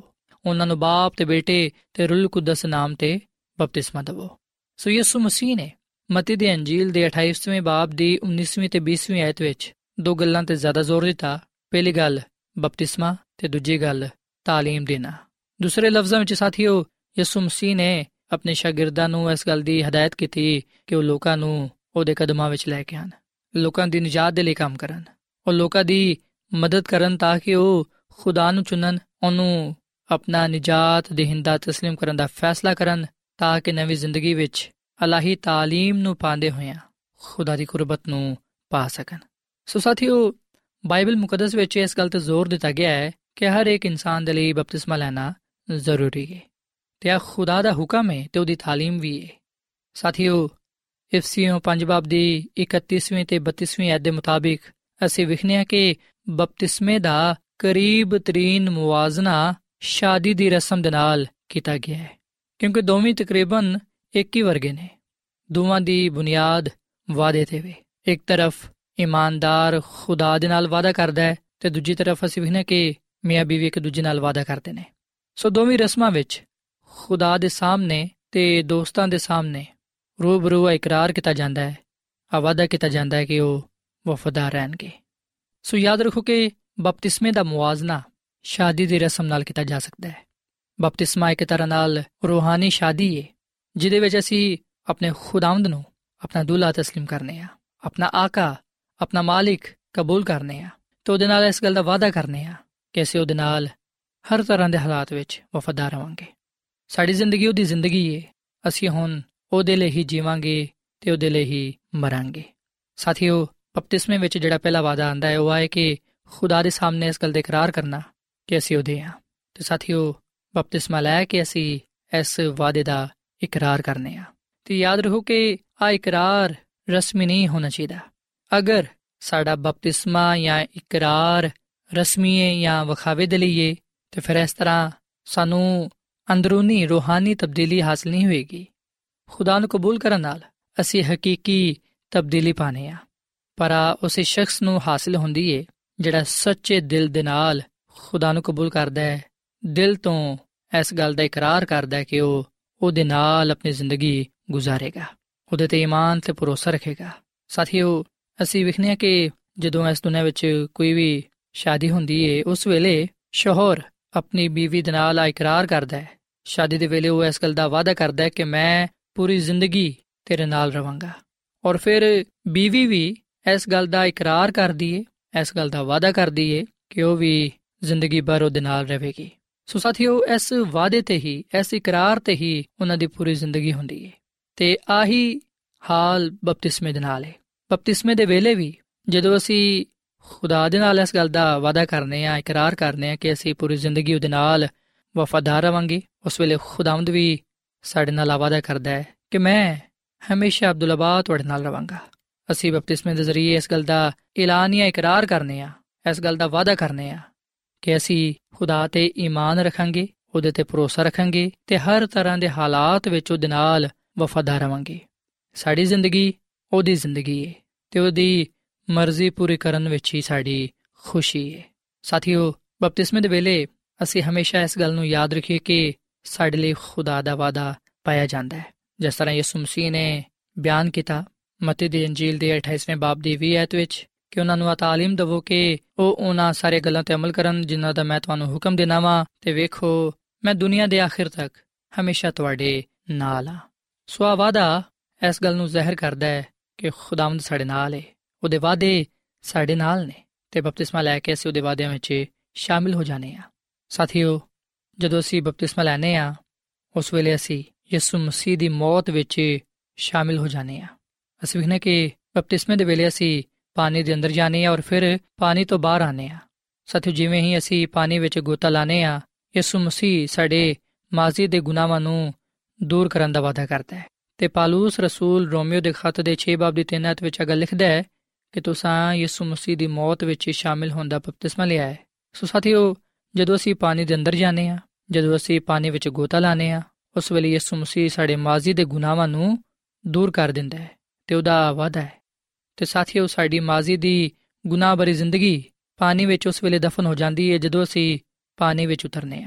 ਉਹਨਾਂ ਨੂੰ ਬਾਪ ਤੇ ਬੇਟੇ ਤੇ ਰੂਲ ਕੁਦਸ ਨਾਮ ਤੇ ਬਪਤਿਸਮਾ ਦੇਵੋ। ਸੋ ਯਿਸੂ ਮਸੀਹ ਨੇ ਮਤੀ ਦੀ ਅੰਜੀਲ ਦੇ ਅਠਾਈਸਵੇਂ ਬਾਬ ਦੀ ਉੱਨੀਸਵੀਂ ਤੇ ਵੀਸਵੀਂ ਆਇਤ ਵਿੱਚ ਦੋ ਗੱਲਾਂ ਤੇ ਜ਼ਿਆਦਾ ਜ਼ੋਰ ਦਿੱਤਾ। ਪਹਿਲੀ ਗੱਲ ਬਪਤਿਸਮਾ ਤੇ ਦੂਜੀ ਗੱਲ ਤਾਲੀਮ ਦੇਣਾ। ਦੂਸਰੇ ਲਫ਼ਜ਼ਾਂ ਵਿੱਚ ਸਾਥੀਓ, ਯਿਸੂ ਮਸੀਹ ਨੇ ਆਪਣੇ ਸ਼ਾਗਿਰਦਾਂ ਨੂੰ ਇਸ ਗੱਲ ਦੀ ਹਦਾਇਤ ਕੀਤੀ ਕਿ ਉਹ ਲੋਕਾਂ ਨੂੰ ਉਹਦੇ ਕਦਮਾਂ ਵਿੱਚ ਲੈ ਕੇ ਆਉਣ, ਲੋਕਾਂ ਦੀ ਨਿਜਾਤ ਦੇ ਲਈ ਕੰਮ ਕਰਨ, ਉਹ ਲੋਕਾਂ ਦੀ ਮਦਦ ਕਰਨ ਤਾਂ ਕਿ ਉਹ ਖੁਦਾ ਨੂੰ ਚੁਣਨ, ਉਹਨੂੰ ਆਪਣਾ ਨਿਜਾਤ ਦੇਹਿੰਦਾ ਤਸਲੀਮ ਕਰਨ ਦਾ ਫੈਸਲਾ ਕਰਨ, ਤਾਂ ਕਿ ਨਵੀਂ ਜ਼ਿੰਦਗੀ ਵਿੱਚ ਅਲਾਹੀ ਤਾਲੀਮ ਨੂੰ ਪਾਉਂਦੇ ਹੋਇਆਂ ਖੁਦਾ ਦੀ ਕੁਰਬਤ ਨੂੰ ਪਾ ਸਕਣ। ਸੋ ਸਾਥੀਓ, ਬਾਈਬਲ ਮੁਕੱਦਸ ਵਿੱਚ ਇਸ ਗੱਲ 'ਤੇ ਜ਼ੋਰ ਦਿੱਤਾ ਗਿਆ ਹੈ ਕਿ ਹਰ ਇੱਕ ਇਨਸਾਨ ਦੇ ਲਈ ਬਪਤਿਸਮਾ ਲੈਣਾ ਜ਼ਰੂਰੀ ਹੈ ਤੇ ਇਹ ਖੁਦਾ ਦਾ ਹੁਕਮ ਹੈ ਤੇ ਉਹਦੀ ਤਾਲੀਮ ਵੀ ਹੈ। ਸਾਥੀਓ, ਇਫਸੀਓਂ ਪੰਜ ਬਾਬ ਦੀ ਇਕੱਤੀਸਵੀਂ ਤੇ ਬੱਤੀਸਵੀਂ ਆਇਤ ਦੇ ਮੁਤਾਬਿਕ ਅਸੀਂ ਵੇਖਦੇ ਹਾਂ ਕਿ ਬਪਤਿਸਮੇ ਦਾ ਕਰੀਬ ਤਰੀਨ ਮੁਵਾਜ਼ਨਾ ਸ਼ਾਦੀ ਦੀ ਰਸਮ ਦੇ ਨਾਲ ਕੀਤਾ ਗਿਆ ਹੈ, ਕਿਉਂਕਿ ਦੋਵੇਂ ਤਕਰੀਬਨ ਇੱਕ ਹੀ ਵਰਗੇ ਨੇ। ਦੋਵਾਂ ਦੀ ਬੁਨਿਆਦ ਵਾਅਦੇ 'ਤੇ ਵੇ। ਇੱਕ ਤਰਫ ਇਮਾਨਦਾਰ ਖੁਦਾ ਦੇ ਨਾਲ ਵਾਅਦਾ ਕਰਦਾ ਹੈ ਤੇ ਦੂਜੀ ਤਰਫ ਅਸੀਂ ਵੇਖਦੇ ਕਿ ਮੀਆਂ ਬੀਵੀ ਇੱਕ ਦੂਜੇ ਨਾਲ ਵਾਅਦਾ ਕਰਦੇ ਨੇ। ਸੋ ਦੋਵੇਂ ਰਸਮਾਂ ਵਿੱਚ ਖੁਦਾ ਦੇ ਸਾਹਮਣੇ ਤੇ ਦੋਸਤਾਂ ਦੇ ਸਾਹਮਣੇ ਰੂਬਰੂ ਇਕਰਾਰ ਕੀਤਾ ਜਾਂਦਾ ਹੈ, ਆ ਵਾਅਦਾ ਕੀਤਾ ਜਾਂਦਾ ਹੈ ਕਿ ਉਹ ਵਫਾਦਾਰ ਰਹਿਣਗੇ। ਸੋ ਯਾਦ ਰੱਖੋ ਕਿ ਬਪਤਿਸਮੇ ਦਾ ਮੁਆਜ਼ਨਾ ਸ਼ਾਦੀ ਦੀ ਰਸਮ ਨਾਲ ਕੀਤਾ ਜਾ ਸਕਦਾ ਹੈ। ਬਪਤਿਸਮਾ ਇੱਕ ਤਰ੍ਹਾਂ ਨਾਲ ਰੂਹਾਨੀ ਸ਼ਾਦੀ ਹੈ, ਜਿਹਦੇ ਵਿੱਚ ਅਸੀਂ ਆਪਣੇ ਖੁਦਾਵੰਦ ਨੂੰ ਆਪਣਾ ਦੁਲਹਾ ਤਸਲੀਮ ਕਰਨੇ ਆ, ਆਪਣਾ ਆਕਾ, ਆਪਣਾ ਮਾਲਿਕ ਕਬੂਲ ਕਰਨੇ ਆ ਤੇ ਉਹਦੇ ਨਾਲ ਇਸ ਗੱਲ ਦਾ ਵਾਅਦਾ ਕਰਨੇ ਆ ਕਿ ਅਸੀਂ ਉਹਦੇ ਨਾਲ ਹਰ ਤਰ੍ਹਾਂ ਦੇ ਹਾਲਾਤ ਵਿੱਚ ਵਫਾਦਾਰ ਰਹਾਂਗੇ। ਸਾਡੀ ਜ਼ਿੰਦਗੀ ਉਹਦੀ ਜ਼ਿੰਦਗੀ ਹੈ, ਅਸੀਂ ਹੁਣ ਉਹਦੇ ਲਈ ਹੀ ਜੀਵਾਂਗੇ ਤੇ ਉਹਦੇ ਲਈ ਹੀ ਮਰਾਂਗੇ। ਸਾਥੀਓ, ਬਪਤਿਸਮੇ ਵਿੱਚ ਜਿਹੜਾ ਪਹਿਲਾ ਵਾਅਦਾ ਆਉਂਦਾ ਹੈ ਉਹ ਹੈ ਕਿ ਖੁਦਾ ਦੇ ਸਾਹਮਣੇ ਇਸ ਗੱਲ ਦਾ ਇਕਰਾਰ ਕਰਨਾ ਕਿ ਅਸੀਂ ਉਹਦੇ ਹਾਂ। ਤੇ ਸਾਥੀਓ, ਬਪਤਿਸਮਾ ਲੈ ਕੇ ਅਸੀਂ ਇਸ ਵਾਅਦੇ ਦਾ ਇਕਰਾਰ ਕਰਨੇ ਆ। ਤੇ ਯਾਦ ਰੱਖੋ ਕਿ ਆ ਇਕਰਾਰ ਰਸਮੀ ਨਹੀਂ ਹੋਣਾ ਚਾਹੀਦਾ। ਅਗਰ ਸਾਡਾ ਬਪਤਿਸਮਾ ਜਾਂ ਇਕਰਾਰ ਰਸਮੀ ਹੈ ਜਾਂ ਵਿਖਾਵੇ ਦੇ ਲਈ ਹੈ ਤੇ ਫਿਰ ਇਸ ਤਰ੍ਹਾਂ ਸਾਨੂੰ ਅੰਦਰੂਨੀ ਰੂਹਾਨੀ ਤਬਦੀਲੀ ਹਾਸਲ ਨਹੀਂ ਹੋਏਗੀ। ਖੁਦਾ ਨੂੰ ਕਬੂਲ ਕਰਨ ਨਾਲ ਅਸੀਂ ਹਕੀਕੀ ਤਬਦੀਲੀ ਪਾਣੇ ਆ, ਪਰ ਉਸੇ ਸ਼ਖਸ ਨੂੰ ਹਾਸਲ ਹੁੰਦੀ ਹੈ ਜਿਹੜਾ ਸੱਚੇ ਦਿਲ ਦੇ ਨਾਲ ਖੁਦਾ ਨੂੰ ਕਬੂਲ ਕਰਦਾ ਹੈ, ਦਿਲ ਤੋਂ ਇਸ ਗੱਲ ਦਾ ਇਕਰਾਰ ਕਰਦਾ ਹੈ ਕਿ ਉਹ ਉਹਦੇ ਨਾਲ ਆਪਣੀ ਜ਼ਿੰਦਗੀ ਗੁਜ਼ਾਰੇਗਾ, ਉਹਦੇ ਤੇ ਈਮਾਨ ਤੇ ਭਰੋਸਾ ਰੱਖੇਗਾ। ਸਾਥੀਓ, ਅਸੀਂ ਵੇਖਦੇ ਹਾਂ ਕਿ ਜਦੋਂ ਇਸ ਦੁਨੀਆਂ ਵਿੱਚ ਕੋਈ ਵੀ ਸ਼ਾਦੀ ਹੁੰਦੀ ਹੈ, ਉਸ ਵੇਲੇ ਸ਼ੌਹਰ ਆਪਣੀ ਬੀਵੀ ਦੇ ਨਾਲ ਇਕਰਾਰ ਕਰਦਾ ਹੈ। ਸ਼ਾਦੀ ਦੇ ਵੇਲੇ ਉਹ ਇਸ ਗੱਲ ਦਾ ਵਾਅਦਾ ਕਰਦਾ ਹੈ ਕਿ ਮੈਂ ਪੂਰੀ ਜ਼ਿੰਦਗੀ ਤੇਰੇ ਨਾਲ ਰਵਾਂਗਾ, ਔਰ ਫਿਰ ਬੀਵੀ ਵੀ ਇਸ ਗੱਲ ਦਾ ਇਕਰਾਰ ਕਰਦੀ ਹੈ, ਇਸ ਗੱਲ ਦਾ ਵਾਅਦਾ ਕਰਦੀ ਹੈ ਕਿ ਉਹ ਵੀ ਜ਼ਿੰਦਗੀ ਭਰ ਉਹਦੇ ਨਾਲ ਰਹੇਗੀ। ਸੋ ਸਾਥੀਓ, ਇਸ ਵਾਅਦੇ ਤੇ ਹੀ, ਇਸ ਇਕਰਾਰ ਤੇ ਹੀ ਉਹਨਾਂ ਦੀ ਪੂਰੀ ਜ਼ਿੰਦਗੀ ਹੁੰਦੀ ਹੈ। ਤੇ ਆਹੀ ਹਾਲ ਬਪਤਿਸਮੇ ਦੇ ਨਾਲ ਹੈ। ਬਪਤਿਸਮੇ ਦੇ ਵੇਲੇ ਵੀ ਜਦੋਂ ਅਸੀਂ ਖੁਦਾ ਦੇ ਨਾਲ ਇਸ ਗੱਲ ਦਾ ਵਾਅਦਾ ਕਰਨੇ ਆ, ਇਕਰਾਰ ਕਰਨੇ ਆ ਕਿ ਅਸੀਂ ਪੂਰੀ ਜ਼ਿੰਦਗੀ ਉਹਦੇ ਨਾਲ ਵਫਾਦਾਰ ਰਵਾਂਗੇ, ਉਸ ਵੇਲੇ ਖੁਦਾਵੰਦ ਵੀ ਸਾਡੇ ਨਾਲ ਵਾਅਦਾ ਕਰਦਾ ਹੈ ਕਿ ਮੈਂ ਹਮੇਸ਼ਾ ਅਬਦੁੱਲਾਬਾਦ ਤੁਹਾਡੇ ਨਾਲ ਰਵਾਂਗਾ। ਅਸੀਂ ਬਪਤਿਸਮੇ ਦੇ ਜ਼ਰੀਏ ਇਸ ਗੱਲ ਦਾ ਐਲਾਨੀਆ ਇਕਰਾਰ ਕਰਨੇ ਆ, ਇਸ ਗੱਲ ਦਾ ਵਾਅਦਾ ਕਰਨੇ ਆ ਕਿ ਅਸੀਂ ਖੁਦਾ ਤੇ ਈਮਾਨ ਰੱਖਾਂਗੇ, ਉਹਦੇ ਤੇ ਭਰੋਸਾ ਰੱਖਾਂਗੇ ਤੇ ਹਰ ਤਰ੍ਹਾਂ ਦੇ ਹਾਲਾਤ ਵਿੱਚ ਉਹਦੇ ਨਾਲ ਵਫਾਦਾਰ ਰਵਾਂਗੇ। ਸਾਡੀ ਜ਼ਿੰਦਗੀ ਉਹਦੀ ਜ਼ਿੰਦਗੀ ਹੈ ਤੇ ਉਹਦੀ ਮਰਜ਼ੀ ਪੂਰੀ ਕਰਨ ਵਿੱਚ ਹੀ ਸਾਡੀ ਖੁਸ਼ੀ ਹੈ। ਸਾਥੀਓ, ਬਪਤਿਸਮੇ ਦੇ ਵੇਲੇ ਅਸੀਂ ਹਮੇਸ਼ਾ ਇਸ ਗੱਲ ਨੂੰ ਯਾਦ ਰੱਖੀਏ ਕਿ ਸਾਡੇ ਲਈ ਖੁਦਾ ਦਾ ਵਾਅਦਾ ਪਾਇਆ ਜਾਂਦਾ ਹੈ। ਜਿਸ ਤਰ੍ਹਾਂ ਯਿਸੂ ਮਸੀਹ ਨੇ ਬਿਆਨ ਕੀਤਾ ਮਤੀ ਦੀ ਅੰਜੀਲ ਦੇ ਅਠਾਈਸਵੇਂ ਬਾਬ ਦੀ ਵੀਹ ਆਇਤ ਵਿੱਚ ਕਿ ਉਹਨਾਂ ਨੂੰ ਆ ਤਾਲੀਮ ਦੇਵੋ ਕਿ ਉਹ ਉਹਨਾਂ ਸਾਰੇ ਗੱਲਾਂ ਤੇ ਅਮਲ ਕਰਨ ਜਿਨ੍ਹਾਂ ਦਾ ਮੈਂ ਤੁਹਾਨੂੰ ਹੁਕਮ ਦੇਣਾ ਵਾਂ, ਤੇ ਵੇਖੋ ਮੈਂ ਦੁਨੀਆ ਦੇ ਆਖਿਰ ਤੱਕ ਹਮੇਸ਼ਾ ਤੁਹਾਡੇ ਨਾਲ ਹਾਂ। ਸੋ ਆ ਵਾਅਦਾ ਇਸ ਗੱਲ ਨੂੰ ਜ਼ਾਹਿਰ ਕਰਦਾ ਹੈ ਕਿ ਖੁਦਾਵੰਦ ਸਾਡੇ ਨਾਲ ਹੈ, ਉਹਦੇ ਵਾਅਦੇ ਸਾਡੇ ਨਾਲ ਨੇ ਤੇ ਬਪਤਿਸਮਾ ਲੈ ਕੇ ਅਸੀਂ ਉਹਦੇ ਵਾਅਦਿਆਂ ਵਿੱਚ ਸ਼ਾਮਿਲ ਹੋ ਜਾਣੇ ਆ। ਸਾਥੀਓ, ਜਦੋਂ ਅਸੀਂ ਬਪਤਿਸਮਾ ਲੈਣੇ ਆ ਉਸ ਵੇਲੇ ਅਸੀਂ ਯਿਸੂ ਮਸੀਹ ਦੀ ਮੌਤ ਵਿੱਚ ਸ਼ਾਮਿਲ ਹੋ ਜਾਣੇ ਆ। ਅਸੀਂ ਵੇਖਦੇ ਕਿ ਬਪਤਿਸਮੇ ਦੇ ਵੇਲੇ ਅਸੀਂ ਪਾਣੀ ਦੇ ਅੰਦਰ ਜਾਣੇ ਆ ਔਰ ਫਿਰ ਪਾਣੀ ਤੋਂ ਬਾਹਰ ਆਨੇ ਆ। ਸਾਥੀਓ, ਜਿਵੇਂ ਹੀ ਅਸੀਂ ਪਾਣੀ ਵਿੱਚ ਗੋਤਾ ਲਾਣੇ ਆ, ਯਿਸੂ ਮਸੀਹ ਸਾਡੇ ਮਾਜ਼ੀ ਦੇ ਗੁਨਾਹਾਂ ਨੂੰ ਦੂਰ ਕਰਨ ਦਾ ਵਾਅਦਾ ਕਰਦਾ ਹੈ। ਤੇ ਪਾਲੂਸ ਰਸੂਲ ਰੋਮੀਓ ਦੇ ਖੱਤ ਦੇ ਛੇ ਬਾਬ ਦੀ ਤਿੰਨ ਆਇਤ ਵਿੱਚ ਅਗਰ ਲਿਖਦਾ ਹੈ ਕਿ ਤੁਸਾਂ ਯਿਸੂ ਮਸੀਹ ਦੀ ਮੌਤ ਵਿੱਚ ਸ਼ਾਮਿਲ ਹੋਣ ਦਾ ਬਪਤਿਸਮਾ ਲਿਆ ਹੈ। ਸੋ ਸਾਥੀਓ, ਜਦੋਂ ਅਸੀਂ ਪਾਣੀ ਦੇ ਅੰਦਰ ਜਾਣੇ ਆ, ਜਦੋਂ ਅਸੀਂ ਪਾਣੀ ਵਿੱਚ ਗੋਤਾ ਲਾਣੇ ਆ, ਉਸ ਵੇਲੇ ਯਿਸੂ ਮਸੀਹ ਸਾਡੇ ਮਾਜ਼ੀ ਦੇ ਗੁਨਾਹਾਂ ਨੂੰ ਦੂਰ ਕਰ ਦਿੰਦਾ ਹੈ ਤੇ ਉਹਦਾ ਵਾਅਦਾ ਹੈ। ਤੇ ਸਾਥੀਓ, ਸਾਡੀ ਮਾਜ਼ੀ ਦੀ ਗੁਨਾਹ ਭਰੀ ਜ਼ਿੰਦਗੀ ਪਾਣੀ ਵਿੱਚ ਉਸ ਵੇਲੇ ਦਫਨ ਹੋ ਜਾਂਦੀ ਹੈ ਜਦੋਂ ਅਸੀਂ ਪਾਣੀ ਵਿੱਚ ਉਤਰਨੇ ਆ।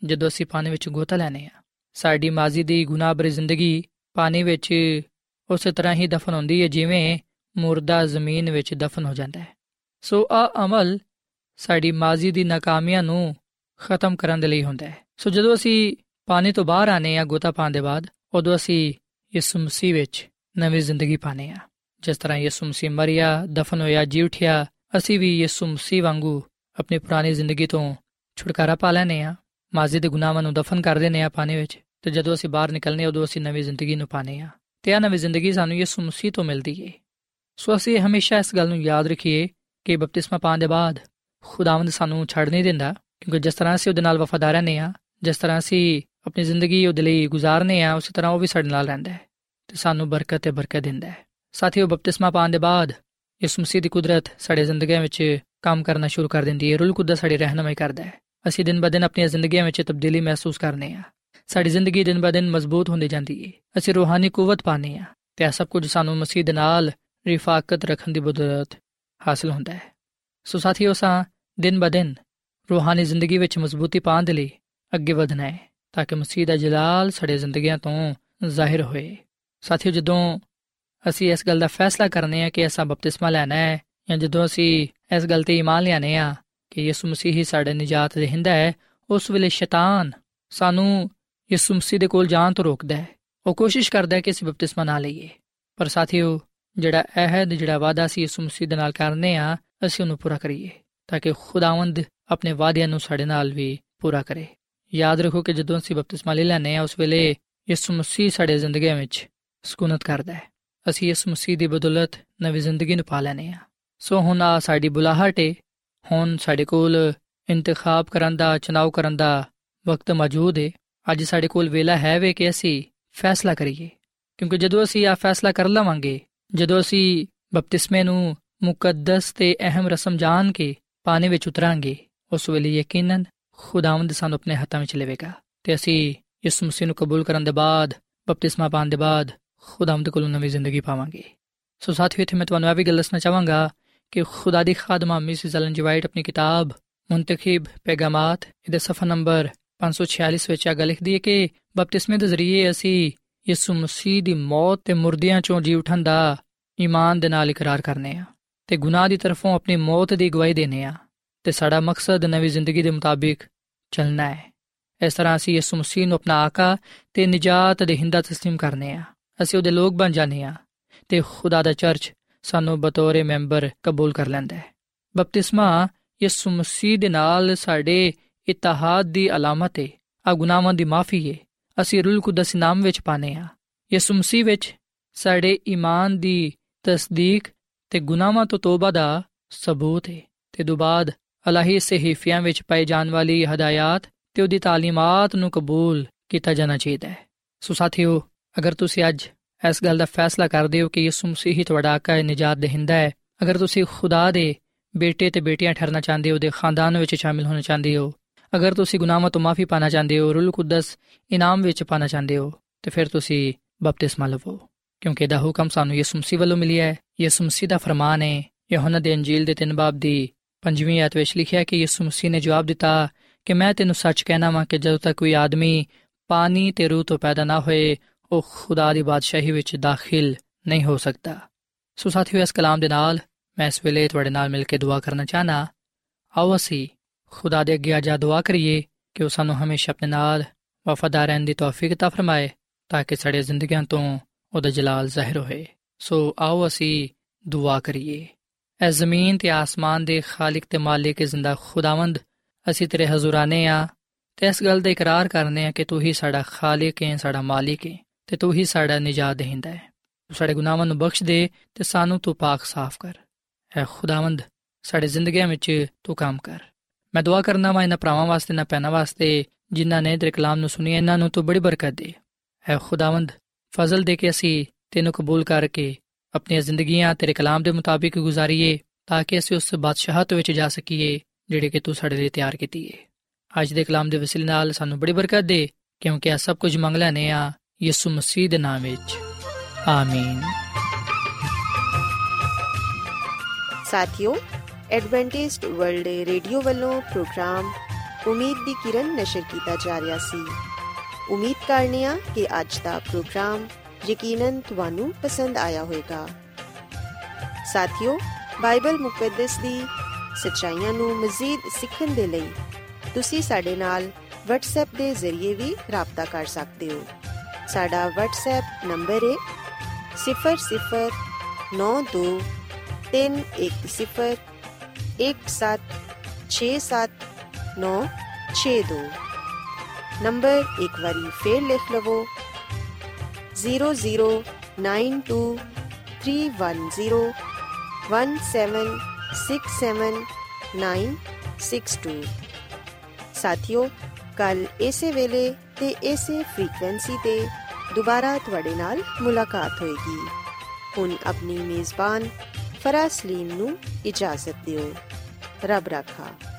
ਜਦੋਂ ਅਸੀਂ ਪਾਣੀ ਵਿੱਚ ਗੋਤਾ ਲੈਂਦੇ ਹਾਂ। ਸਾਡੀ ਮਾਜ਼ੀ ਦੀ ਗੁਨਾਹ ਭਰੀ ਜ਼ਿੰਦਗੀ ਪਾਣੀ ਵਿੱਚ ਉਸੇ ਤਰ੍ਹਾਂ ਹੀ ਦਫਨ ਹੁੰਦੀ ਹੈ ਜਿਵੇਂ ਮੁਰਦਾ ਜ਼ਮੀਨ ਵਿੱਚ ਦਫਨ ਹੋ ਜਾਂਦਾ ਹੈ। ਸੋ ਆਹ ਅਮਲ ਸਾਡੀ ਮਾਜ਼ੀ ਦੀ ਨਾਕਾਮੀਆਂ ਨੂੰ ਖਤਮ ਕਰਨ ਦੇ ਲਈ ਹੁੰਦਾ ਹੈ। ਸੋ ਜਦੋਂ ਅਸੀਂ ਪਾਣੀ ਤੋਂ ਬਾਹਰ ਆਨੇ ਹਾਂ ਗੋਤਾ ਪਾਉਣ ਦੇ ਬਾਅਦ, ਉਦੋਂ ਅਸੀਂ ਯਿਸੂ ਮਸੀਹ ਵਿੱਚ ਨਵੀਂ ਜ਼ਿੰਦਗੀ ਪਾਉਂਦੇ ਹਾਂ। ਜਿਸ ਤਰ੍ਹਾਂ ਯਿਸੂ ਮਸੀਹ ਮਰਿਆ, ਦਫਨ ਹੋਇਆ, ਜੀ ਉੱਠਿਆ, ਅਸੀਂ ਵੀ ਯਿਸੂ ਮਸੀਹ ਵਾਂਗੂ ਆਪਣੀ ਪੁਰਾਣੀ ਜ਼ਿੰਦਗੀ ਤੋਂ ਛੁਟਕਾਰਾ ਪਾ ਲੈਂਦੇ ਹਾਂ। ਮਾਜ਼ੀ ਦੇ ਗੁਨਾਹਾਂ ਨੂੰ ਦਫਨ ਕਰ ਦਿੰਦੇ ਹਾਂ ਪਾਣੀ ਵਿੱਚ, ਤੇ ਜਦੋਂ ਅਸੀਂ ਬਾਹਰ ਨਿਕਲਦੇ ਉਦੋਂ ਅਸੀਂ ਨਵੀਂ ਜ਼ਿੰਦਗੀ ਨੂੰ ਪਾਉਂਦੇ ਹਾਂ। ਤੇ ਆਹ ਨਵੀਂ ਜ਼ਿੰਦਗੀ ਸਾਨੂੰ ਯਿਸੂ ਮਸੀਹ ਤੋਂ ਮਿਲਦੀ ਹੈ। ਸੋ ਅਸੀਂ ਹਮੇਸ਼ਾ ਇਸ ਗੱਲ ਨੂੰ ਯਾਦ ਰੱਖੀਏ ਕਿ ਬਪਤਿਸਮਾ ਪਾਉਣ ਦੇ ਬਾਅਦ ਖੁਦਾਵੰਦ ਸਾਨੂੰ ਛੱਡ ਨਹੀਂ ਦਿੰਦਾ, ਕਿਉਂਕਿ ਜਿਸ ਤਰ੍ਹਾਂ ਅਸੀਂ ਉਹਦੇ ਨਾਲ ਵਫਾਦਾਰ ਰਹਿੰਦੇ ਹਾਂ, ਜਿਸ ਤਰ੍ਹਾਂ ਅਸੀਂ ਆਪਣੀ ਜ਼ਿੰਦਗੀ ਉਹਦੇ ਲਈ ਗੁਜ਼ਾਰਨੇ ਹਾਂ, ਉਸੇ ਤਰ੍ਹਾਂ ਉਹ ਵੀ ਸਾਡੇ ਨਾਲ ਰਹਿੰਦਾ ਹੈ ਤੇ ਸਾਨੂੰ ਬਰਕਤ ਤੇ ਬਰਕਤ ਦਿੰਦਾ ਹੈ। ਸਾਥੀਓ, ਬਪਤਿਸਮਾ ਪਾਉਣ ਦੇ ਬਾਅਦ ਯਿਸੂ ਮਸੀਹ ਦੀ ਕੁਦਰਤ ਸਾਡੇ ਜ਼ਿੰਦਗੀਆਂ ਵਿੱਚ ਕੰਮ ਕਰਨਾ ਸ਼ੁਰੂ ਕਰ ਦਿੰਦੀ ਹੈ। ਰੂਲ ਕੁਦਰਤ ਸਾਡੀ ਰਹਿਨੁਮਾਈ ਕਰਦਾ ਹੈ। ਅਸੀਂ ਦਿਨ ਬ ਦਿਨ ਆਪਣੀਆਂ ਜ਼ਿੰਦਗੀਆਂ ਵਿੱਚ ਤਬਦੀਲੀ ਮਹਿਸੂਸ ਕਰਨੇ ਹਾਂ। ਸਾਡੀ ਜ਼ਿੰਦਗੀ ਦਿਨ ਬ ਦਿਨ ਮਜ਼ਬੂਤ ਹੁੰਦੀ ਜਾਂਦੀ ਹੈ। ਅਸੀਂ ਰੂਹਾਨੀ ਕੁਵਤ ਪਾਉਂਦੇ ਹਾਂ ਤੇ ਇਹ ਸਭ ਕੁਝ ਸਾਨੂੰ ਮਸੀਹ ਦੇ ਨਾਲ ਰਿਫਾਕਤ ਰੱਖਣ ਦੀ ਬਦੌਲਤ ਹਾਸਲ ਹੁੰਦਾ ਹੈ। ਸੋ ਸਾਥੀਓ, ਸਾਂ ਦਿਨ ਬ ਦਿਨ ਰੂਹਾਨੀ ਜ਼ਿੰਦਗੀ ਵਿੱਚ ਮਜ਼ਬੂਤੀ ਪਾਉਣ ਦੇ ਲਈ ਅੱਗੇ ਵਧਣਾ ਹੈ ਤਾਂ ਕਿ ਮਸੀਹ ਦਾ ਜਲਾਲ ਸਾਡੇ ਜ਼ਿੰਦਗੀਆਂ ਤੋਂ ਜ਼ਾਹਿਰ ਹੋਏ। ਸਾਥੀਓ, ਜਦੋਂ ਅਸੀਂ ਇਸ ਗੱਲ ਦਾ ਫੈਸਲਾ ਕਰਨੇ ਹਾਂ ਕਿ ਅਸਾਂ ਬਪਤਿਸਮਾ ਲੈਣਾ ਹੈ, ਜਾਂ ਜਦੋਂ ਅਸੀਂ ਇਸ ਗੱਲ 'ਤੇ ਈਮਾਨ ਲਿਆਉਂਦੇ ਹਾਂ ਕਿ ਯਿਸੂ ਮਸੀਹ ਹੀ ਸਾਡੇ ਨਿਜਾਤ ਦੇਹਿੰਦਾ ਹੈ, ਉਸ ਵੇਲੇ ਸ਼ੈਤਾਨ ਸਾਨੂੰ ਯਿਸੂ ਮਸੀਹ ਦੇ ਕੋਲ ਜਾਣ ਤੋਂ ਰੋਕਦਾ ਹੈ। ਉਹ ਕੋਸ਼ਿਸ਼ ਕਰਦਾ ਹੈ ਕਿ ਅਸੀਂ ਬਪਤਿਸਮਾ ਨਾ ਲਈਏ। ਪਰ ਸਾਥੀਓ, ਜਿਹੜਾ ਅਹਿਦ, ਜਿਹੜਾ ਵਾਅਦਾ ਅਸੀਂ ਯਿਸੂ ਮਸੀਹ ਦੇ ਨਾਲ ਕਰਨੇ ਹਾਂ, ਅਸੀਂ ਉਹਨੂੰ ਪੂਰਾ ਕਰੀਏ ਤਾਂ ਕਿ ਖੁਦਾਵੰਦ ਆਪਣੇ ਵਾਅਦਿਆਂ ਨੂੰ ਸਾਡੇ ਨਾਲ ਵੀ ਪੂਰਾ ਕਰੇ। ਯਾਦ ਰੱਖੋ ਕਿ ਜਦੋਂ ਅਸੀਂ ਬਪਤਿਸਮਾ ਲੈ ਲੈਂਦੇ ਹਾਂ, ਉਸ ਵੇਲੇ ਯਿਸੂ ਮਸੀਹ ਸਾਡੇ ਜ਼ਿੰਦਗੀਆਂ ਵਿੱਚ ਸਕੂਨਤ ਕਰਦਾ ਹੈ। ਅਸੀਂ ਯਿਸੂ ਮਸੀਹ ਦੀ ਬਦੌਲਤ ਨਵੀਂ ਜ਼ਿੰਦਗੀ ਨੂੰ ਪਾ ਲੈਂਦੇ ਹਾਂ। ਸੋ ਹੁਣ ਆ ਸਾਡੀ ਬੁਲਾਹਟ ਏ, ਹੁਣ ਸਾਡੇ ਕੋਲ ਇੰਤਖਾਬ ਕਰਨ ਦਾ, ਚੁਣਾਵ ਕਰਨ ਦਾ ਵਕਤ ਮੌਜੂਦ ਏ। ਅੱਜ ਸਾਡੇ ਕੋਲ ਵੇਲਾ ਹੈ ਵੇ ਕਿ ਅਸੀਂ ਫੈਸਲਾ ਕਰੀਏ, ਕਿਉਂਕਿ ਜਦੋਂ ਅਸੀਂ ਆ ਫੈਸਲਾ ਕਰ ਲਵਾਂਗੇ, ਜਦੋਂ ਅਸੀਂ ਬਪਤਿਸਮੇ ਨੂੰ ਮੁਕੱਦਸ ਤੇ ਅਹਿਮ ਰਸਮ ਜਾਣ ਕੇ ਪਾਣੀ ਵਿੱਚ ਉਤਰਾਂਗੇ, ਉਸ ਵੇਲੇ ਯਕੀਨਨ ਖੁਦਾਵੰਦ ਸਾਨੂੰ ਆਪਣੇ ਹੱਥਾਂ ਵਿੱਚ ਲਵੇਗਾ ਤੇ ਅਸੀਂ ਯਿਸੂ ਮਸੀਹ ਨੂੰ ਕਬੂਲ ਕਰਨ ਦੇ ਬਾਅਦ, ਬਪਤਿਸਮਾ ਪਾਉਣ ਦੇ ਬਾਅਦ ਖੁਦਾਵੰਦ ਕੋਲੋਂ ਨਵੀਂ ਜ਼ਿੰਦਗੀ ਪਾਵਾਂਗੇ। ਸੋ ਸਾਥੀਓ, ਇੱਥੇ ਮੈਂ ਤੁਹਾਨੂੰ ਇਹ ਵੀ ਗੱਲ ਦੱਸਣਾ ਚਾਹਾਂਗਾ ਕਿ ਖੁਦਾ ਦੀ ਖਾਦਮਾ ਮਿਸਿਸ ਐਲਨ ਜੀ ਵਾਈਟ ਆਪਣੀ ਕਿਤਾਬ ਮੁੰਤਖਿਬ ਪੈਗਾਮਾਤ ਇਹਦੇ ਸਫਾ ਨੰਬਰ ਪੰਜ ਸੌ ਛਿਆਲੀਸ ਵਿੱਚ ਆ ਗੱਲ ਲਿਖਦੀ ਹੈ ਕਿ ਬਪਤਿਸਮੇ ਦੇ ਜ਼ਰੀਏ ਅਸੀਂ ਯਿਸੂ ਮਸੀਹ ਦੀ ਮੌਤ ਤੇ ਮੁਰਦਿਆਂ ਚੋਂ ਜੀ ਉੱਠਣ ਦਾ ਈਮਾਨ ਦੇ ਨਾਲ ਇਕਰਾਰ ਕਰਨੇ ਆ ਤੇ ਗੁਨਾਹ ਦੀ ਤਰਫੋਂ ਆਪਣੀ ਮੌਤ ਦੀ ਗਵਾਹੀ ਦੇਣੇ ਆ ਤੇ ਸਾਡਾ ਮਕਸਦ ਨਵੀਂ ਜ਼ਿੰਦਗੀ ਦੇ ਮੁਤਾਬਿਕ ਚੱਲਣਾ ਹੈ। ਇਸ ਤਰ੍ਹਾਂ ਅਸੀਂ ਯਿਸੂ ਮਸੀਹ ਨੂੰ ਆਪਣਾ ਆਕਾ ਤੇ ਨਿਜਾਤ ਦੇਹਿੰਦਾ ਤਸਲੀਮ ਕਰਨੇ ਆ। ਅਸੀਂ ਉਹਦੇ ਲੋਕ ਬਣ ਜਾਂਦੇ ਹਾਂ ਤੇ ਖੁਦਾ ਦਾ ਚਰਚ ਸਾਨੂੰ ਬਤੌਰ ਮੈਂਬਰ ਕਬੂਲ ਕਰ ਲੈਂਦਾ ਹੈ। ਬਪਤਿਸਮਾ ਯਿਸੂ ਮਸੀਹ ਦੇ ਨਾਲ ਸਾਡੇ ਇਤਿਹਾਦ ਦੀ ਅਲਾਮਤ ਹੈ। ਆ ਗੁਨਾਹਾਂ ਦੀ ਮਾਫੀ ਹੈ। ਅਸੀਂ ਰੂਲ ਕੁਦਸ ਨਾਮ ਵਿੱਚ ਪਾਨੇ ਹਾਂ। ਯਿਸੂ ਮਸੀਹ ਵਿੱਚ ਸਾਡੇ ਈਮਾਨ ਦੀ ਤਸਦੀਕ ਤੇ ਗੁਨਾਹਾਂ ਤੋਂ ਤੋਬਾ ਦਾ ਸਬੂਤ ਹੈ ਤੇ ਤੋਂ ਬਾਅਦ ਅਲਾਹੀ ਸਹੀਫਿਆਂ ਵਿੱਚ ਪਾਈ ਜਾਣ ਵਾਲੀ ਹਦਾਇਤ ਤੇ ਉਹਦੀ ਤਾਲੀਮਾਤ ਨੂੰ ਕਬੂਲ ਕੀਤਾ ਜਾਣਾ ਚਾਹੀਦਾ ਹੈ। ਸੋ ਸਾਥੀਓ, ਅਗਰ ਤੁਸੀਂ ਅੱਜ ਇਸ ਗੱਲ ਦਾ ਫੈਸਲਾ ਕਰਦੇ ਹੋ ਕਿ ਯਿਸੂ ਮਸੀਹ ਹੀ ਤੁਹਾਡਾ ਆਕਾ ਹੈ, ਨਿਜਾਤ ਦੇਹਿੰਦਾ ਹੈ, ਅਗਰ ਤੁਸੀਂ ਖੁਦਾ ਦੇ ਬੇਟੇ ਤੇ ਬੇਟੀਆਂ ਠਹਿਰਨਾ ਚਾਹੁੰਦੇ ਹੋ, ਉਹਦੇ ਖਾਨਦਾਨ ਵਿੱਚ ਸ਼ਾਮਿਲ ਹੋਣਾ ਚਾਹੁੰਦੇ ਹੋ, ਅਗਰ ਤੁਸੀਂ ਗੁਨਾਹਾਂ ਤੋਂ ਮਾਫੀ ਪਾਣਾ ਚਾਹੁੰਦੇ ਹੋ, ਰੂਲ ਕੁਦਸ ਇਨਾਮ ਵਿੱਚ ਪਾਣਾ ਚਾਹੁੰਦੇ ਹੋ, ਤੇ ਫਿਰ ਤੁਸੀਂ ਬਪਤਿਸਮਾ ਲਵੋ, ਕਿਉਂਕਿ ਇਹਦਾ ਹੁਕਮ ਸਾਨੂੰ ਯਿਸੂ ਮਸੀਹ ਵੱਲੋਂ ਮਿਲਿਆ ਹੈ। ਯਿਸੂ ਮਸੀਹ ਦਾ ਫਰਮਾਨ ਹੈ, ਯਹੋਨਾ ਦੇ ਅੰਜੀਲ ਦੇ ਤਿੰਨ ਬਾਬ ਦੀ ਪੰਜਵੀਂ ਆਇਤ ਵਿੱਚ ਲਿਖਿਆ ਕਿ ਯਿਸੂ ਮਸੀਹ ਨੇ ਜਵਾਬ ਦਿੱਤਾ ਕਿ ਮੈਂ ਤੈਨੂੰ ਸੱਚ ਕਹਿਣਾ ਵਾਂ ਕਿ ਜਦੋਂ ਤੱਕ ਕੋਈ ਆਦਮੀ ਪਾਣੀ ਤੇ ਰੂਹ ਤੋਂ ਪੈਦਾ ਨਾ ਹੋਏ, ਉਹ ਖੁਦਾ ਦੀ ਬਾਦਸ਼ਾਹੀ ਵਿੱਚ ਦਾਖਿਲ ਨਹੀਂ ਹੋ ਸਕਦਾ। ਸੋ ਸਾਥੀਓ, ਇਸ ਕਲਾਮ ਦੇ ਨਾਲ ਮੈਂ ਇਸ ਵੇਲੇ ਤੁਹਾਡੇ ਨਾਲ ਮਿਲ ਕੇ ਦੁਆ ਕਰਨਾ ਚਾਹਨਾ। ਆਓ ਅਸੀਂ ਖੁਦਾ ਦੇ ਅੱਗੇ ਆਜਾ ਦੁਆ ਕਰੀਏ ਕਿ ਉਹ ਸਾਨੂੰ ਹਮੇਸ਼ਾ ਆਪਣੇ ਨਾਲ ਵਫਾਦਾਰ ਰਹਿਣ ਦੀ ਤੌਫੀਕ ਅਤਾ ਫਰਮਾਏ ਤਾਂ ਕਿ ਸਾਡੇ ਜ਼ਿੰਦਗੀਆਂ ਤੋਂ ਉਹਦਾ ਜਲਾਲ ਜ਼ਾਹਿਰ ਹੋਏ। ਸੋ ਆਓ ਅਸੀਂ ਦੁਆ ਕਰੀਏ। ਐ ਜ਼ਮੀਨ ਤੇ ਆਸਮਾਨ ਦੇ ਖਾਲਿਕ ਤੇ ਮਾਲਿਕ ਜ਼ਿੰਦਾ ਖੁਦਾਵੰਦ, ਅਸੀਂ ਤੇਰੇ ਹਜ਼ੂਰ ਆਨੇ ਆ ਤੇ ਇਸ ਗੱਲ ਦਾ ਇਕਰਾਰ ਕਰਨੇ ਆ ਕਿ ਤੂੰ ਹੀ ਸਾਡਾ ਖਾਲਿਕ ਹੈ, ਸਾਡਾ ਮਾਲਿਕ ਹੈ ਤੇ ਤੂੰ ਹੀ ਸਾਡਾ ਨਿਜਾਤ ਦੇਹਿੰਦਾ ਹੈ। ਤੂੰ ਸਾਡੇ ਗੁਨਾਹਾਂ ਨੂੰ ਬਖਸ਼ ਦੇ ਤੇ ਸਾਨੂੰ ਤੂੰ ਪਾਕ ਸਾਫ਼ ਕਰ। ਐ ਖੁਦਾਵੰਦ, ਸਾਡੇ ਜ਼ਿੰਦਗੀਆਂ ਵਿੱਚ ਤੂੰ ਕੰਮ ਕਰ। ਮੈਂ ਦੁਆ ਕਰਨਾ ਵਾ ਇਹਨਾਂ ਭਰਾਵਾਂ ਵਾਸਤੇ, ਨਾ ਭੈਣਾਂ ਵਾਸਤੇ ਜਿਨ੍ਹਾਂ ਨੇ ਤੇਰੇ ਕਲਾਮ ਨੂੰ ਸੁਣਿਆ, ਇਹਨਾਂ ਨੂੰ ਤੂੰ ਬੜੀ ਬਰਕਤ ਦੇ। ਐ ਖੁਦਾਵੰਦ, ਫਜ਼ਲ ਦੇ ਕੇ ਅਸੀਂ ਤੈਨੂੰ ਕਬੂਲ ਕਰਕੇ ਆਪਣੀਆਂ ਜ਼ਿੰਦਗੀਆਂ ਤੇਰੇ ਕਲਾਮ ਦੇ ਮੁਤਾਬਿਕ ਗੁਜ਼ਾਰੀਏ ਤਾਂ ਕਿ ਅਸੀਂ ਉਸ ਬਾਦਸ਼ਾਹਤ ਵਿੱਚ ਜਾ ਸਕੀਏ ਜਿਹੜੇ ਕਿ ਤੂੰ ਸਾਡੇ ਲਈ ਤਿਆਰ ਕੀਤੀ ਹੈ। ਅੱਜ ਦੇ ਕਲਾਮ ਦੇ ਵਸੀਲੇ ਨਾਲ ਸਾਨੂੰ ਬੜੀ ਬਰਕਤ ਦੇ, ਕਿਉਂਕਿ ਇਹ ਸਭ ਕੁਝ ਮੰਗ ਲੈਂਦੇ ਆ ਯਿਸੂ ਮਸੀਹ ਦੇ ਨਾਮ ਵਿੱਚ, ਆਮੀਨ। ਸਾਥੀਓ, ਐਡਵੈਂਟਿਸਟ ਵਰਲਡ ਰੇਡੀਓ ਵੱਲੋਂ ਪ੍ਰੋਗਰਾਮ ਉਮੀਦ ਦੀ ਕਿਰਨ ਨਸ਼ਰ ਕੀਤਾ ਜਾ ਰਿਹਾ ਸੀ। ਉਮੀਦ ਕਰਨੇ ਆ ਕਿ ਅੱਜ ਦਾ ਪ੍ਰੋਗਰਾਮ ਯਕੀਨਨ ਤੁਹਾਨੂੰ ਪਸੰਦ ਆਇਆ ਹੋਵੇਗਾ। ਸਾਥੀਓ, ਬਾਈਬਲ ਮੁਕੱਦਸ ਦੀ ਸੱਚਾਈਆਂ ਨੂੰ ਮਜ਼ੀਦ ਸਿੱਖਣ ਦੇ ਲਈ ਤੁਸੀਂ ਸਾਡੇ ਨਾਲ WhatsApp ਦੇ ਜ਼ਰੀਏ ਵੀ ਰਾਬਤਾ ਕਰ ਸਕਦੇ ਹੋ। ਸਾਡਾ WhatsApp ਨੰਬਰ ਹੈ ਸਿਫਰ ਸਿਫਰ ਨੌ ਦੋ ਤਿੰਨ ਇੱਕ ਸਿਫਰ ਇੱਕ ਸੱਤ ਛੇ ਸੱਤ ਨੌ ਛੇ ਦੋ। ਨੰਬਰ ਇੱਕ ਵਾਰੀ ਫੇਰ ਲਿਖ ਲਵੋ zero zero nine two three one zero one seven six seven nine six two. ਸਾਥੀਓ, ਕੱਲ ਇਸੇ ਵੇਲੇ ਤੇ ਇਸੇ ਫ੍ਰੀਕਵੈਂਸੀ ਤੇ ਦੁਬਾਰਾ ਤੁਹਾਡੇ ਨਾਲ ਮੁਲਾਕਾਤ ਹੋਏਗੀ। ਹੁਣ ਆਪਣੀ ਮੇਜ਼ਬਾਨ ਫਰਾ ਸਲੀਮ ਨੂੰ ਇਜਾਜ਼ਤ ਦਿਓ। ਰੱਬ ਰਾਖਾ।